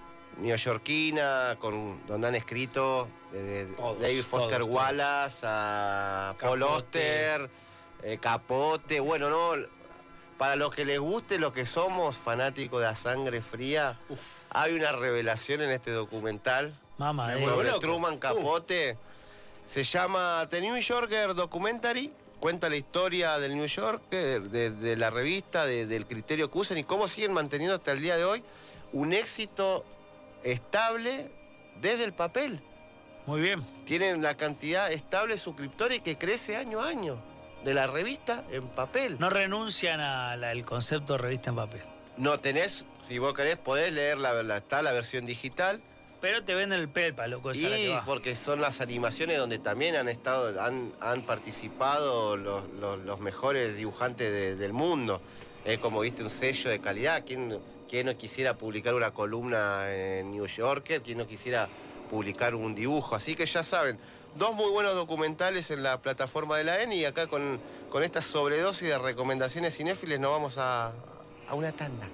neoyorquina, donde han escrito David Foster Wallace, a Paul Auster, Capote. Bueno, no, para los que les guste lo que somos, fanáticos de la sangre fría, hay una revelación en este documental sobre Truman Capote. Se llama The New Yorker Documentary. Cuenta la historia del New Yorker, de la revista, del criterio que usan y cómo siguen manteniendo hasta el día de hoy un éxito estable desde el papel. Muy bien. Tienen la cantidad estable de suscriptores que crece año a año de la revista en papel. No renuncian al concepto de revista en papel. No tenés, si vos querés, podés leer está la versión digital. Pero te venden el pelpa, loco. Y porque son las animaciones donde también han participado los mejores dibujantes del mundo. Es como viste un sello de calidad. ¿Quién no quisiera publicar una columna en New Yorker? ¿Quién no quisiera publicar un dibujo? Así que ya saben, 2 muy buenos documentales en la plataforma de la N, y acá con esta sobredosis de recomendaciones cinéfiles nos vamos a una tanda.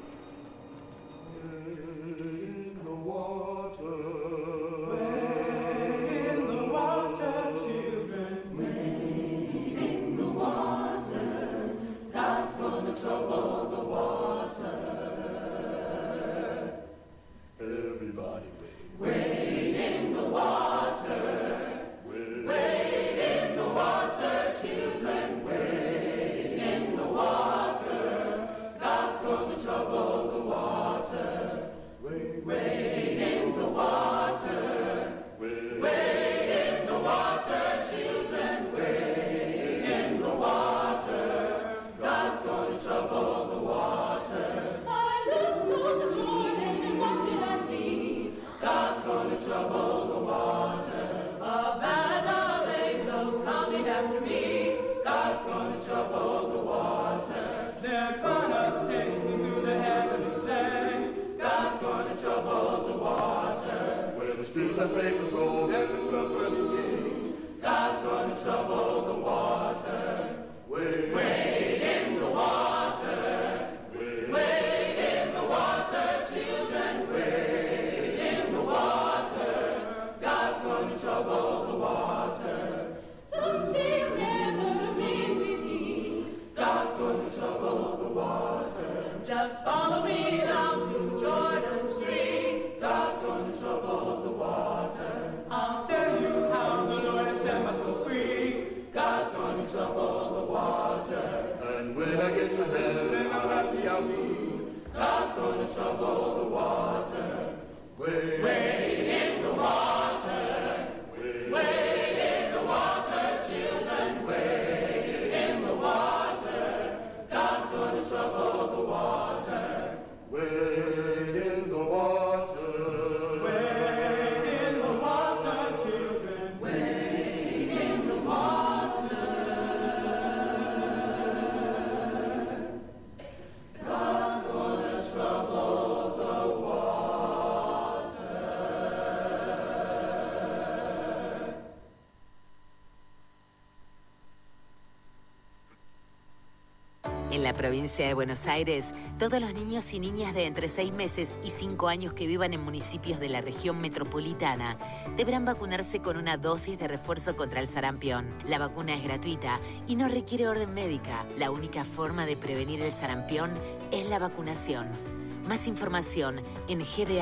God's gonna trouble the water. after me. God's gonna trouble the waters. They're gonna take me to the heavenly place. God's gonna trouble the water. Where the streets are paved with gold and the pearly gates. God's gonna trouble the water. Wade in the water. Wade in the water, children. Wade in the water. God's gonna trouble the water. Some say he'll never be redeemed. God's gonna trouble the water. Just follow me down to Jordan Street. God's gonna trouble the water. I'll tell you how the Lord has set my soul free. God's gonna trouble the water. And when I get to heaven, how happy I'll be. God's gonna trouble the water. Wade in the water. Wade in the water, children. Wade in the water. God's gonna trouble the water. Wade in the water. Wade in the water, children. Wade in the water. God's gonna trouble the water. En la provincia de Buenos Aires, todos los niños y niñas de entre 6 meses y 5 años que vivan en municipios de la región metropolitana deberán vacunarse con una dosis de refuerzo contra el sarampión. La vacuna es gratuita y no requiere orden médica. La única forma de prevenir el sarampión es la vacunación. Más información en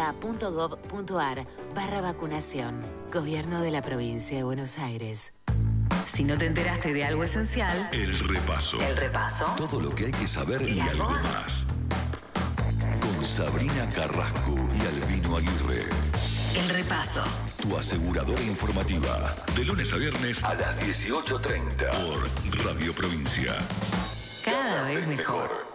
gba.gov.ar/vacunación. Gobierno de la provincia de Buenos Aires. Si no te enteraste de algo esencial, El repaso. el repaso. Todo lo que hay que saber y algo más. Con Sabrina Carrasco y Albino Aguirre. El repaso. Tu aseguradora informativa. De lunes a viernes a las 18:30. Por Radio Provincia. Cada vez mejor.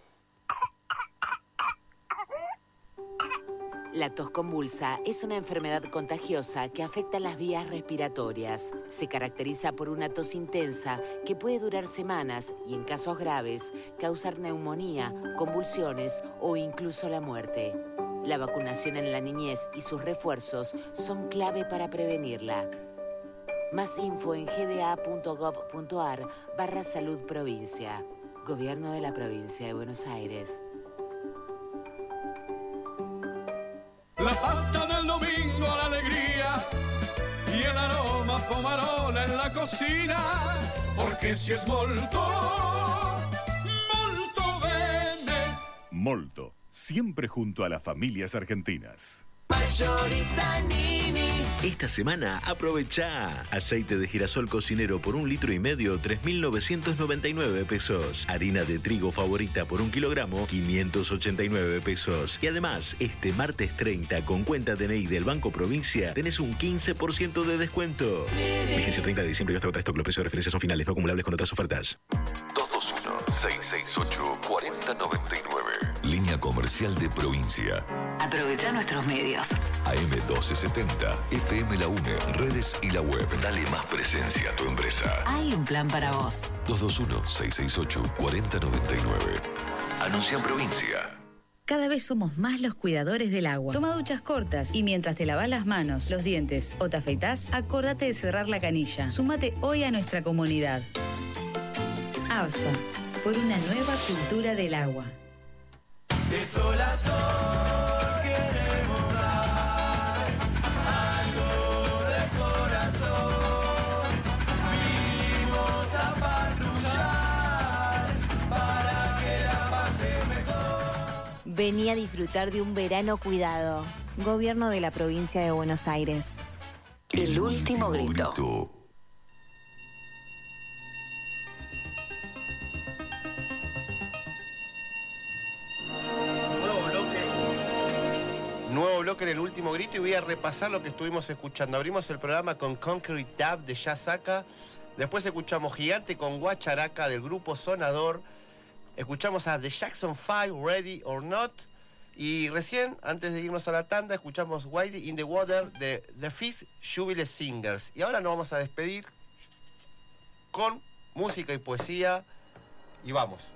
La tos convulsa es una enfermedad contagiosa que afecta las vías respiratorias. Se caracteriza por una tos intensa que puede durar semanas y, en casos graves, causar neumonía, convulsiones o incluso la muerte. La vacunación en la niñez y sus refuerzos son clave para prevenirla. Más info en gba.gov.ar/salud provincia. Gobierno de la provincia de Buenos Aires. La pasta del domingo, la alegría y el aroma pomarola en la cocina, porque si es molto, molto bene. Molto, siempre junto a las familias argentinas. Esta semana aprovecha aceite de girasol cocinero por 1,5 litros, 3.999 pesos. Harina de trigo favorita por 1 kilogramo, 589 pesos. Y además, este martes 30 con cuenta DNI del Banco Provincia tenés un 15% de descuento. Vigencia 30 de diciembre y hasta stock. Los precios de referencia son finales, no acumulables con otras ofertas. 221-668-4099. Línea comercial de Provincia. Aprovecha nuestros medios. AM 1270, FM La UNE, redes y la web. Dale más presencia a tu empresa. Hay un plan para vos. 221-668-4099. Anuncia en Provincia. Cada vez somos más los cuidadores del agua. Toma duchas cortas y mientras te lavas las manos, los dientes o te afeitás, acordate de cerrar la canilla. Súmate hoy a nuestra comunidad. ABSA, por una nueva cultura del agua. De sol a sol queremos dar algo de corazón. Vinimos a patrullar para que la pase mejor. Vení a disfrutar de un verano cuidado. Gobierno de la provincia de Buenos Aires. El último grito. Nuevo bloque en el último grito y voy a repasar lo que estuvimos escuchando. Abrimos el programa con Concrete Dub de Yasaka. Después escuchamos Gigante con Guacharaca del grupo Sonador. Escuchamos a The Jackson 5, Ready or Not. Y recién, antes de irnos a la tanda, escuchamos Wade in the Water de The Fish Jubilee Singers. Y ahora nos vamos a despedir con música y poesía. Y vamos.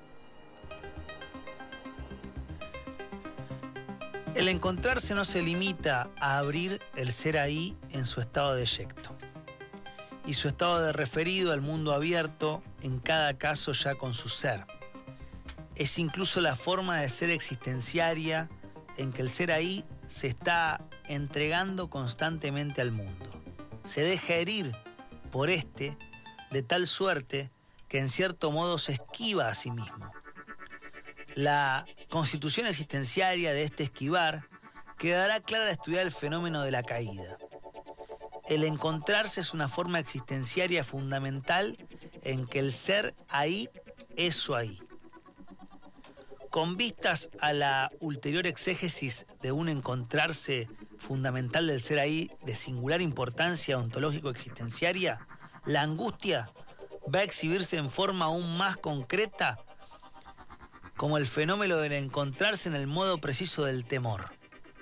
El encontrarse no se limita a abrir el ser ahí en su estado de eyecto y su estado de referido al mundo abierto, en cada caso ya con su ser. Es incluso la forma de ser existenciaria en que el ser ahí se está entregando constantemente al mundo. Se deja herir por este de tal suerte que en cierto modo se esquiva a sí mismo. La constitución existenciaria de este esquivar quedará clara al estudiar el fenómeno de la caída. El encontrarse es una forma existenciaria fundamental en que el ser ahí es su ahí. Con vistas a la ulterior exégesis de un encontrarse fundamental del ser ahí de singular importancia ontológico-existenciaria, la angustia va a exhibirse en forma aún más concreta como el fenómeno del encontrarse en el modo preciso del temor.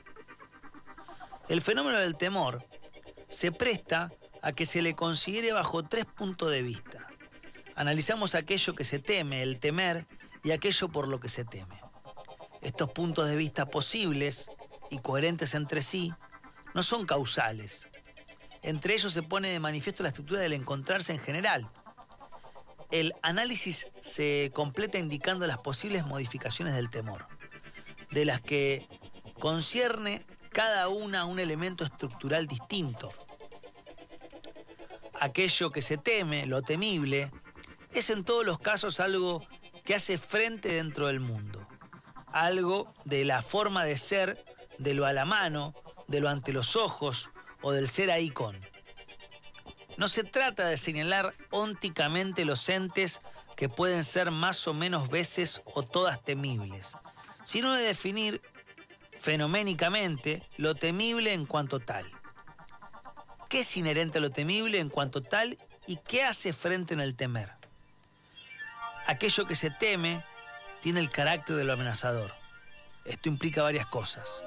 El fenómeno del temor se presta a que se le considere bajo 3 puntos de vista. Analizamos aquello que se teme, el temer, y aquello por lo que se teme. Estos puntos de vista posibles y coherentes entre sí no son causales. Entre ellos se pone de manifiesto la estructura del encontrarse en general. El análisis se completa indicando las posibles modificaciones del temor, de las que concierne cada una a un elemento estructural distinto. Aquello que se teme, lo temible, es en todos los casos algo que hace frente dentro del mundo, algo de la forma de ser, de lo a la mano, de lo ante los ojos o del ser ahí con. No se trata de señalar ónticamente los entes que pueden ser más o menos veces o todas temibles, sino de definir fenoménicamente lo temible en cuanto tal. ¿Qué es inherente a lo temible en cuanto tal y qué hace frente en el temer? Aquello que se teme tiene el carácter de lo amenazador. Esto implica varias cosas.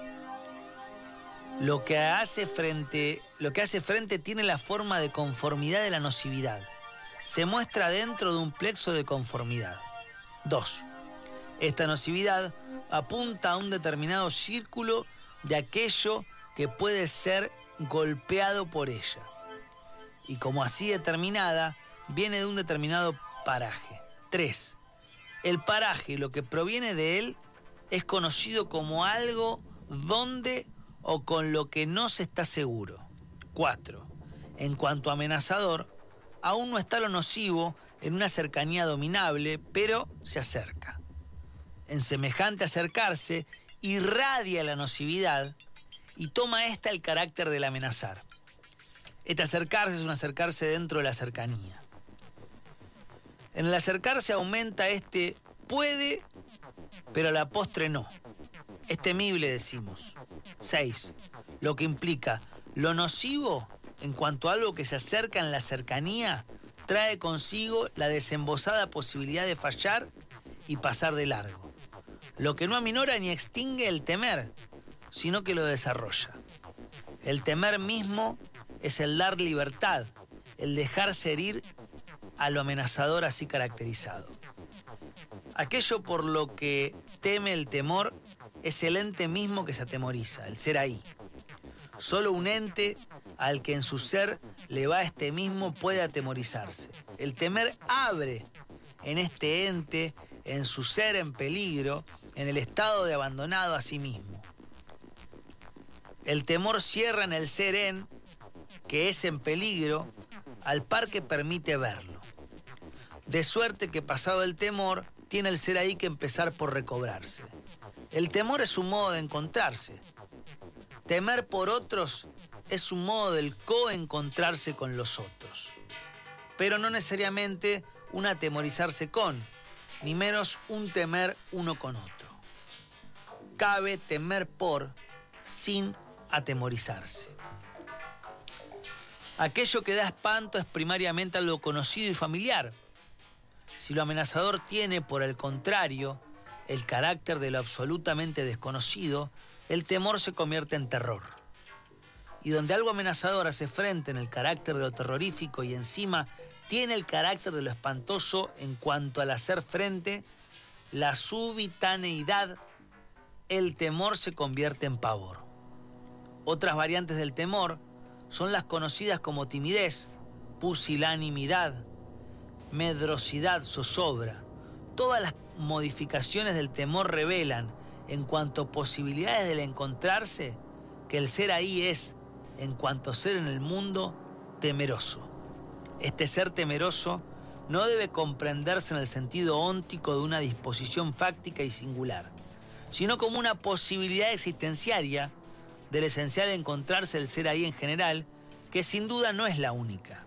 Lo que hace frente tiene la forma de conformidad de la nocividad. Se muestra dentro de un plexo de conformidad. 2. Esta nocividad apunta a un determinado círculo de aquello que puede ser golpeado por ella. Y como así determinada, viene de un determinado paraje. 3. El paraje, lo que proviene de él, es conocido como algo donde o con lo que no se está seguro. 4. En cuanto a amenazador, aún no está lo nocivo en una cercanía dominable, pero se acerca. En semejante acercarse, irradia la nocividad y toma ésta el carácter del amenazar. Este acercarse es un acercarse dentro de la cercanía. En el acercarse aumenta este puede, pero a la postre no. Es temible, decimos. 6. Lo que implica lo nocivo en cuanto a algo que se acerca en la cercanía trae consigo la desembosada posibilidad de fallar y pasar de largo. Lo que no aminora ni extingue el temer, sino que lo desarrolla. El temer mismo es el dar libertad, el dejarse herir a lo amenazador así caracterizado. Aquello por lo que teme el temor es el ente mismo que se atemoriza, el ser ahí. Solo un ente al que en su ser le va este mismo puede atemorizarse. El temer abre en este ente, en su ser en peligro, en el estado de abandonado a sí mismo. El temor cierra en el ser en, que es en peligro, al par que permite verlo. De suerte que pasado el temor, tiene el ser ahí que empezar por recobrarse. El temor es un modo de encontrarse. Temer por otros es un modo del coencontrarse con los otros. Pero no necesariamente un atemorizarse con, ni menos un temer uno con otro. Cabe temer por, sin atemorizarse. Aquello que da espanto es primariamente algo conocido y familiar. Si lo amenazador tiene, por el contrario, el carácter de lo absolutamente desconocido, el temor se convierte en terror. Y donde algo amenazador hace frente en el carácter de lo terrorífico y encima tiene el carácter de lo espantoso en cuanto al hacer frente, la subitaneidad, el temor se convierte en pavor. Otras variantes del temor son las conocidas como timidez, pusilanimidad, medrosidad, zozobra. Todas las modificaciones del temor revelan, en cuanto a posibilidades del encontrarse, que el ser ahí es, en cuanto a ser en el mundo, temeroso. Este ser temeroso no debe comprenderse en el sentido óntico de una disposición fáctica y singular, sino como una posibilidad existenciaria del esencial encontrarse el ser ahí en general, que sin duda no es la única.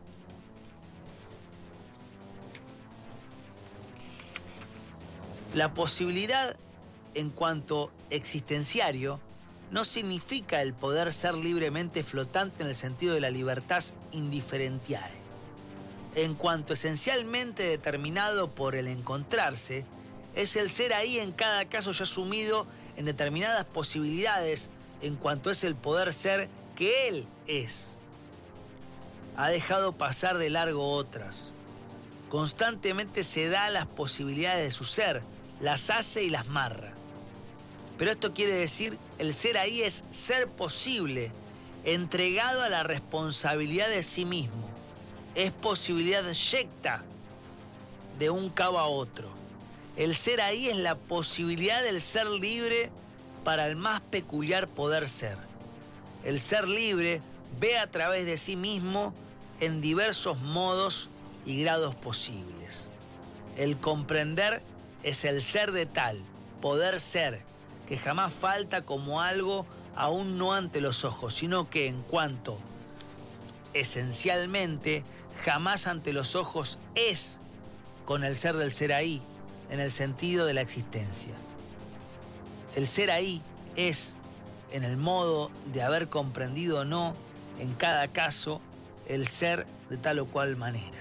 La posibilidad en cuanto existenciario no significa el poder ser libremente flotante en el sentido de la libertad indiferentiae. En cuanto esencialmente determinado por el encontrarse, es el ser ahí en cada caso ya sumido en determinadas posibilidades en cuanto es el poder ser que él es. Ha dejado pasar de largo otras. Constantemente se da las posibilidades de su ser, las hace y las marra. Pero esto quiere decir, el ser ahí es ser posible, entregado a la responsabilidad de sí mismo. Es posibilidad yecta de un cabo a otro. El ser ahí es la posibilidad del ser libre para el más peculiar poder ser. El ser libre ve a través de sí mismo en diversos modos y grados posibles. El comprender es el ser de tal, poder ser, que jamás falta como algo aún no ante los ojos, sino que en cuanto esencialmente jamás ante los ojos es con el ser del ser ahí, en el sentido de la existencia. El ser ahí es, en el modo de haber comprendido o no, en cada caso, el ser de tal o cual manera.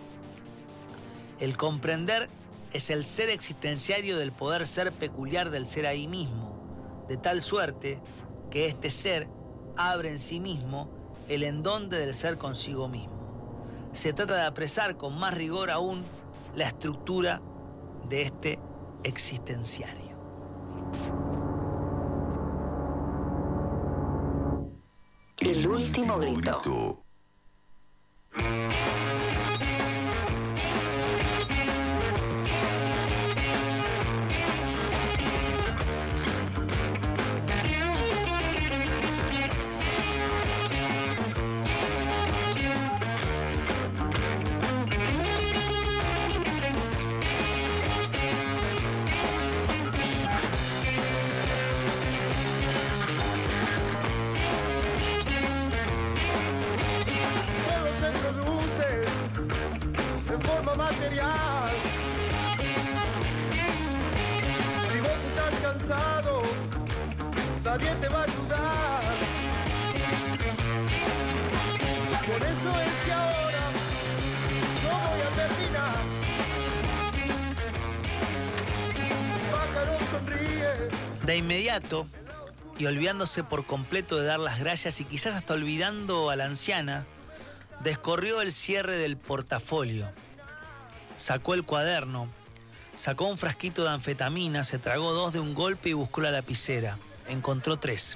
El comprender es el ser existenciario del poder ser peculiar del ser ahí mismo, de tal suerte que este ser abre en sí mismo el endonde del ser consigo mismo. Se trata de apresar con más rigor aún la estructura de este existenciario. El último grito. Material. Si vos estás cansado, nadie te va a ayudar. Por eso es que ahora no voy a terminar. Pájaro sonríe. De inmediato, y olvidándose por completo de dar las gracias y quizás hasta olvidando a la anciana, descorrió el cierre del portafolio. Sacó el cuaderno, sacó un frasquito de anfetamina, se tragó 2 de un golpe y buscó la lapicera. Encontró 3.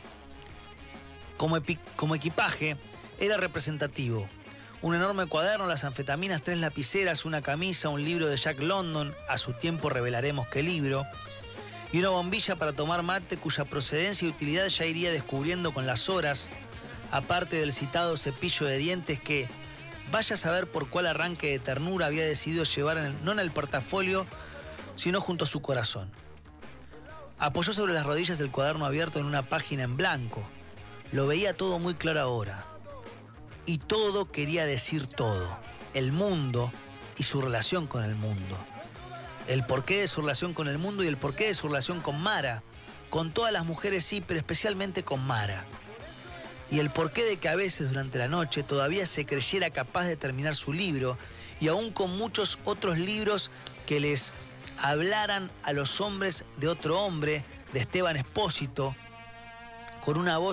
Como equipaje, era representativo. Un enorme cuaderno, las anfetaminas, 3 lapiceras, una camisa, un libro de Jack London, a su tiempo revelaremos qué libro, y una bombilla para tomar mate cuya procedencia y utilidad ya iría descubriendo con las horas, aparte del citado cepillo de dientes que, vaya a saber por cuál arranque de ternura había decidido llevar no en el portafolio, sino junto a su corazón. Apoyó sobre las rodillas el cuaderno abierto en una página en blanco. Lo veía todo muy claro ahora. Y todo quería decir todo. El mundo y su relación con el mundo. El porqué de su relación con el mundo y el porqué de su relación con Mara. Con todas las mujeres sí, pero especialmente con Mara. Y el porqué de que a veces durante la noche todavía se creyera capaz de terminar su libro y aún con muchos otros libros que les hablaran a los hombres de otro hombre, de Esteban Espósito, con una voz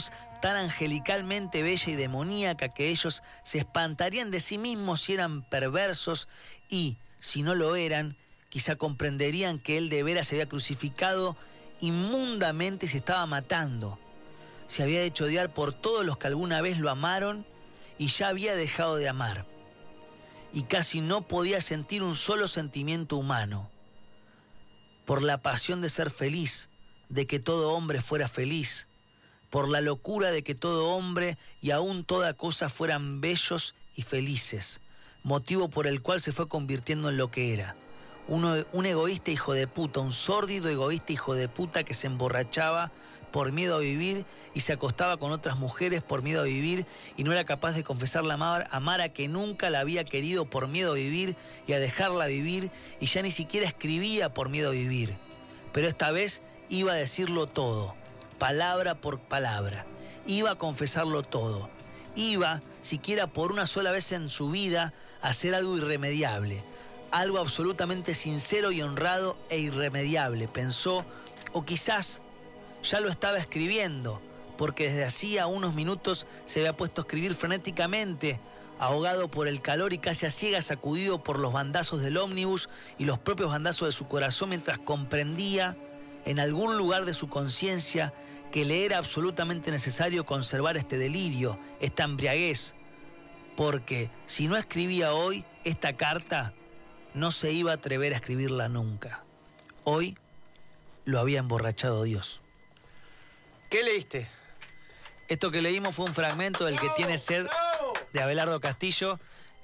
tan angelicalmente bella y demoníaca que ellos se espantarían de sí mismos si eran perversos y, si no lo eran, quizá comprenderían que él de veras se había crucificado inmundamente y se estaba matando. Se había hecho odiar por todos los que alguna vez lo amaron y ya había dejado de amar. Y casi no podía sentir un solo sentimiento humano. Por la pasión de ser feliz, de que todo hombre fuera feliz, por la locura de que todo hombre y aún toda cosa fueran bellos y felices, motivo por el cual se fue convirtiendo en lo que era. Un egoísta hijo de puta, un sórdido egoísta hijo de puta que se emborrachaba por miedo a vivir y se acostaba con otras mujeres por miedo a vivir y no era capaz de confesarle a Mara que nunca la había querido por miedo a vivir y a dejarla vivir y ya ni siquiera escribía por miedo a vivir. Pero esta vez iba a decirlo todo, palabra por palabra, iba a confesarlo todo, iba, siquiera por una sola vez en su vida, a hacer algo irremediable, algo absolutamente sincero y honrado e irremediable, pensó, o quizás ya lo estaba escribiendo, porque desde hacía unos minutos se había puesto a escribir frenéticamente, ahogado por el calor y casi a ciegas, sacudido por los bandazos del ómnibus y los propios bandazos de su corazón, mientras comprendía en algún lugar de su conciencia que le era absolutamente necesario conservar este delirio, esta embriaguez, porque si no escribía hoy esta carta, no se iba a atrever a escribirla nunca. Hoy lo había emborrachado Dios. ¿Qué leíste? Esto que leímos fue un fragmento del que tiene sed de Abelardo Castillo.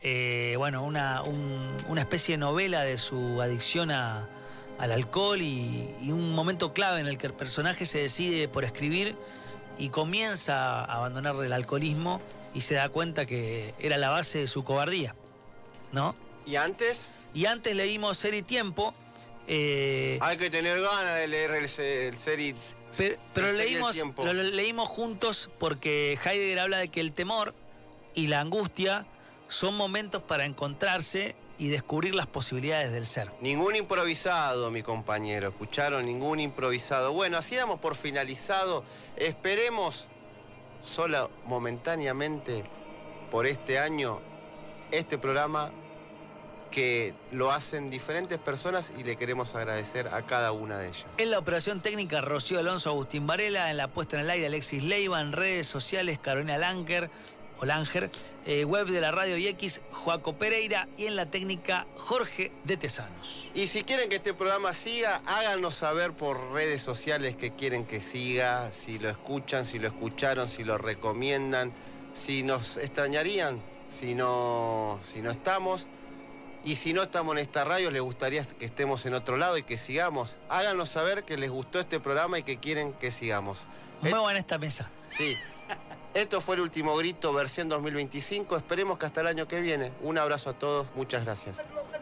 Una especie de novela de su adicción al alcohol y un momento clave en el que el personaje se decide por escribir y comienza a abandonar el alcoholismo y se da cuenta que era la base de su cobardía, ¿no? ¿Y antes? Y antes leímos Ser y Tiempo. Hay que tener ganas de leer el Ser y Pero lo leímos juntos porque Heidegger habla de que el temor y la angustia son momentos para encontrarse y descubrir las posibilidades del ser. Ningún improvisado, mi compañero. ¿Escucharon? Ningún improvisado. Bueno, así damos por finalizado. Esperemos solo momentáneamente por este año este programa que lo hacen diferentes personas y le queremos agradecer a cada una de ellas. En la operación técnica, Rocío Alonso, Agustín Varela. En la puesta en el aire, Alexis Leiva. En redes sociales, Carolina Langer, web de la radio y X, Joaco Pereira. Y en la técnica, Jorge de Tesanos. Y si quieren que este programa siga, háganos saber por redes sociales que quieren que siga, si lo escuchan, si lo escucharon, si lo recomiendan, si nos extrañarían, si no estamos. Y si no estamos en esta radio, les gustaría que estemos en otro lado y que sigamos. Háganos saber que les gustó este programa y que quieren que sigamos. Muevan esta mesa. Sí. Esto fue El Último Grito, versión 2025. Esperemos que hasta el año que viene. Un abrazo a todos. Muchas gracias.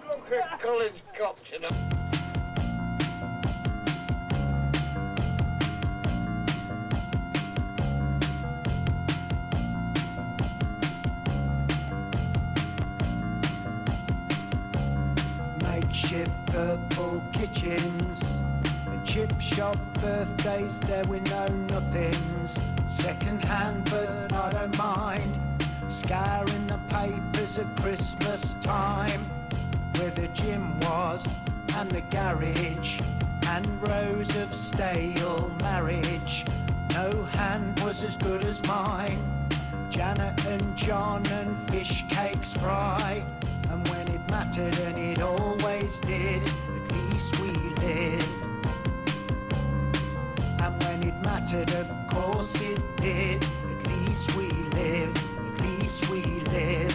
Makeshift purple kitchens and chip shop birthdays, there we know nothings. Second-hand, but I don't mind. Scouring the papers at Christmas time, where the gym was and the garage, and rows of stale marriage. No hand was as good as mine. Janet and John and fish cakes fry. And when it mattered, and it always did, at least we lived. And when it mattered, of course it did, at least we lived, at least we lived.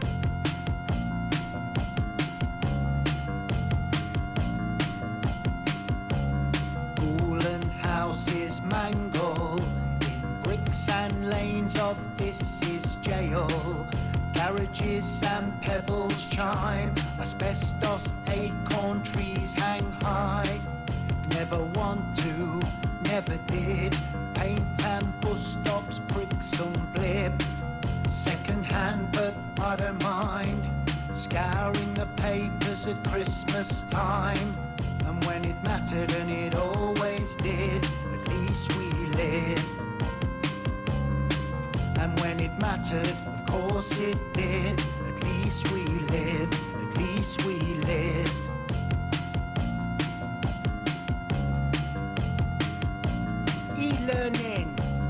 Ghoul houses mangle in bricks and lanes of this is jail. Garages and pebbles chime, asbestos acorn trees hang high. Never want to, never did, paint and bus stops, bricks and blib. Second hand, but I don't mind, scouring the papers at Christmas time. And when it mattered, and it always did, at least we lived. And when it mattered, of course it did. At least we lived, at least we lived. E-learning.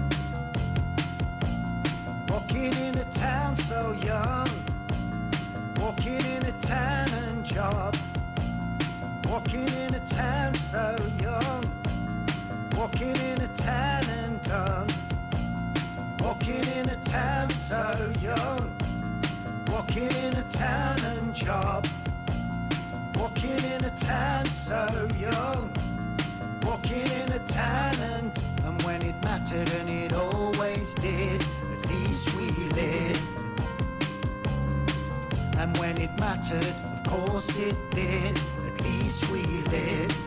Walking in a town so young. Walking in a town and job. Walking in a town so young. Walking in a town and done. Walking in a town so young. Walking in a town and job. Walking in a town so young. Walking in a town and when it mattered, and it always did, at least we lived. And when it mattered, of course it did, at least we lived.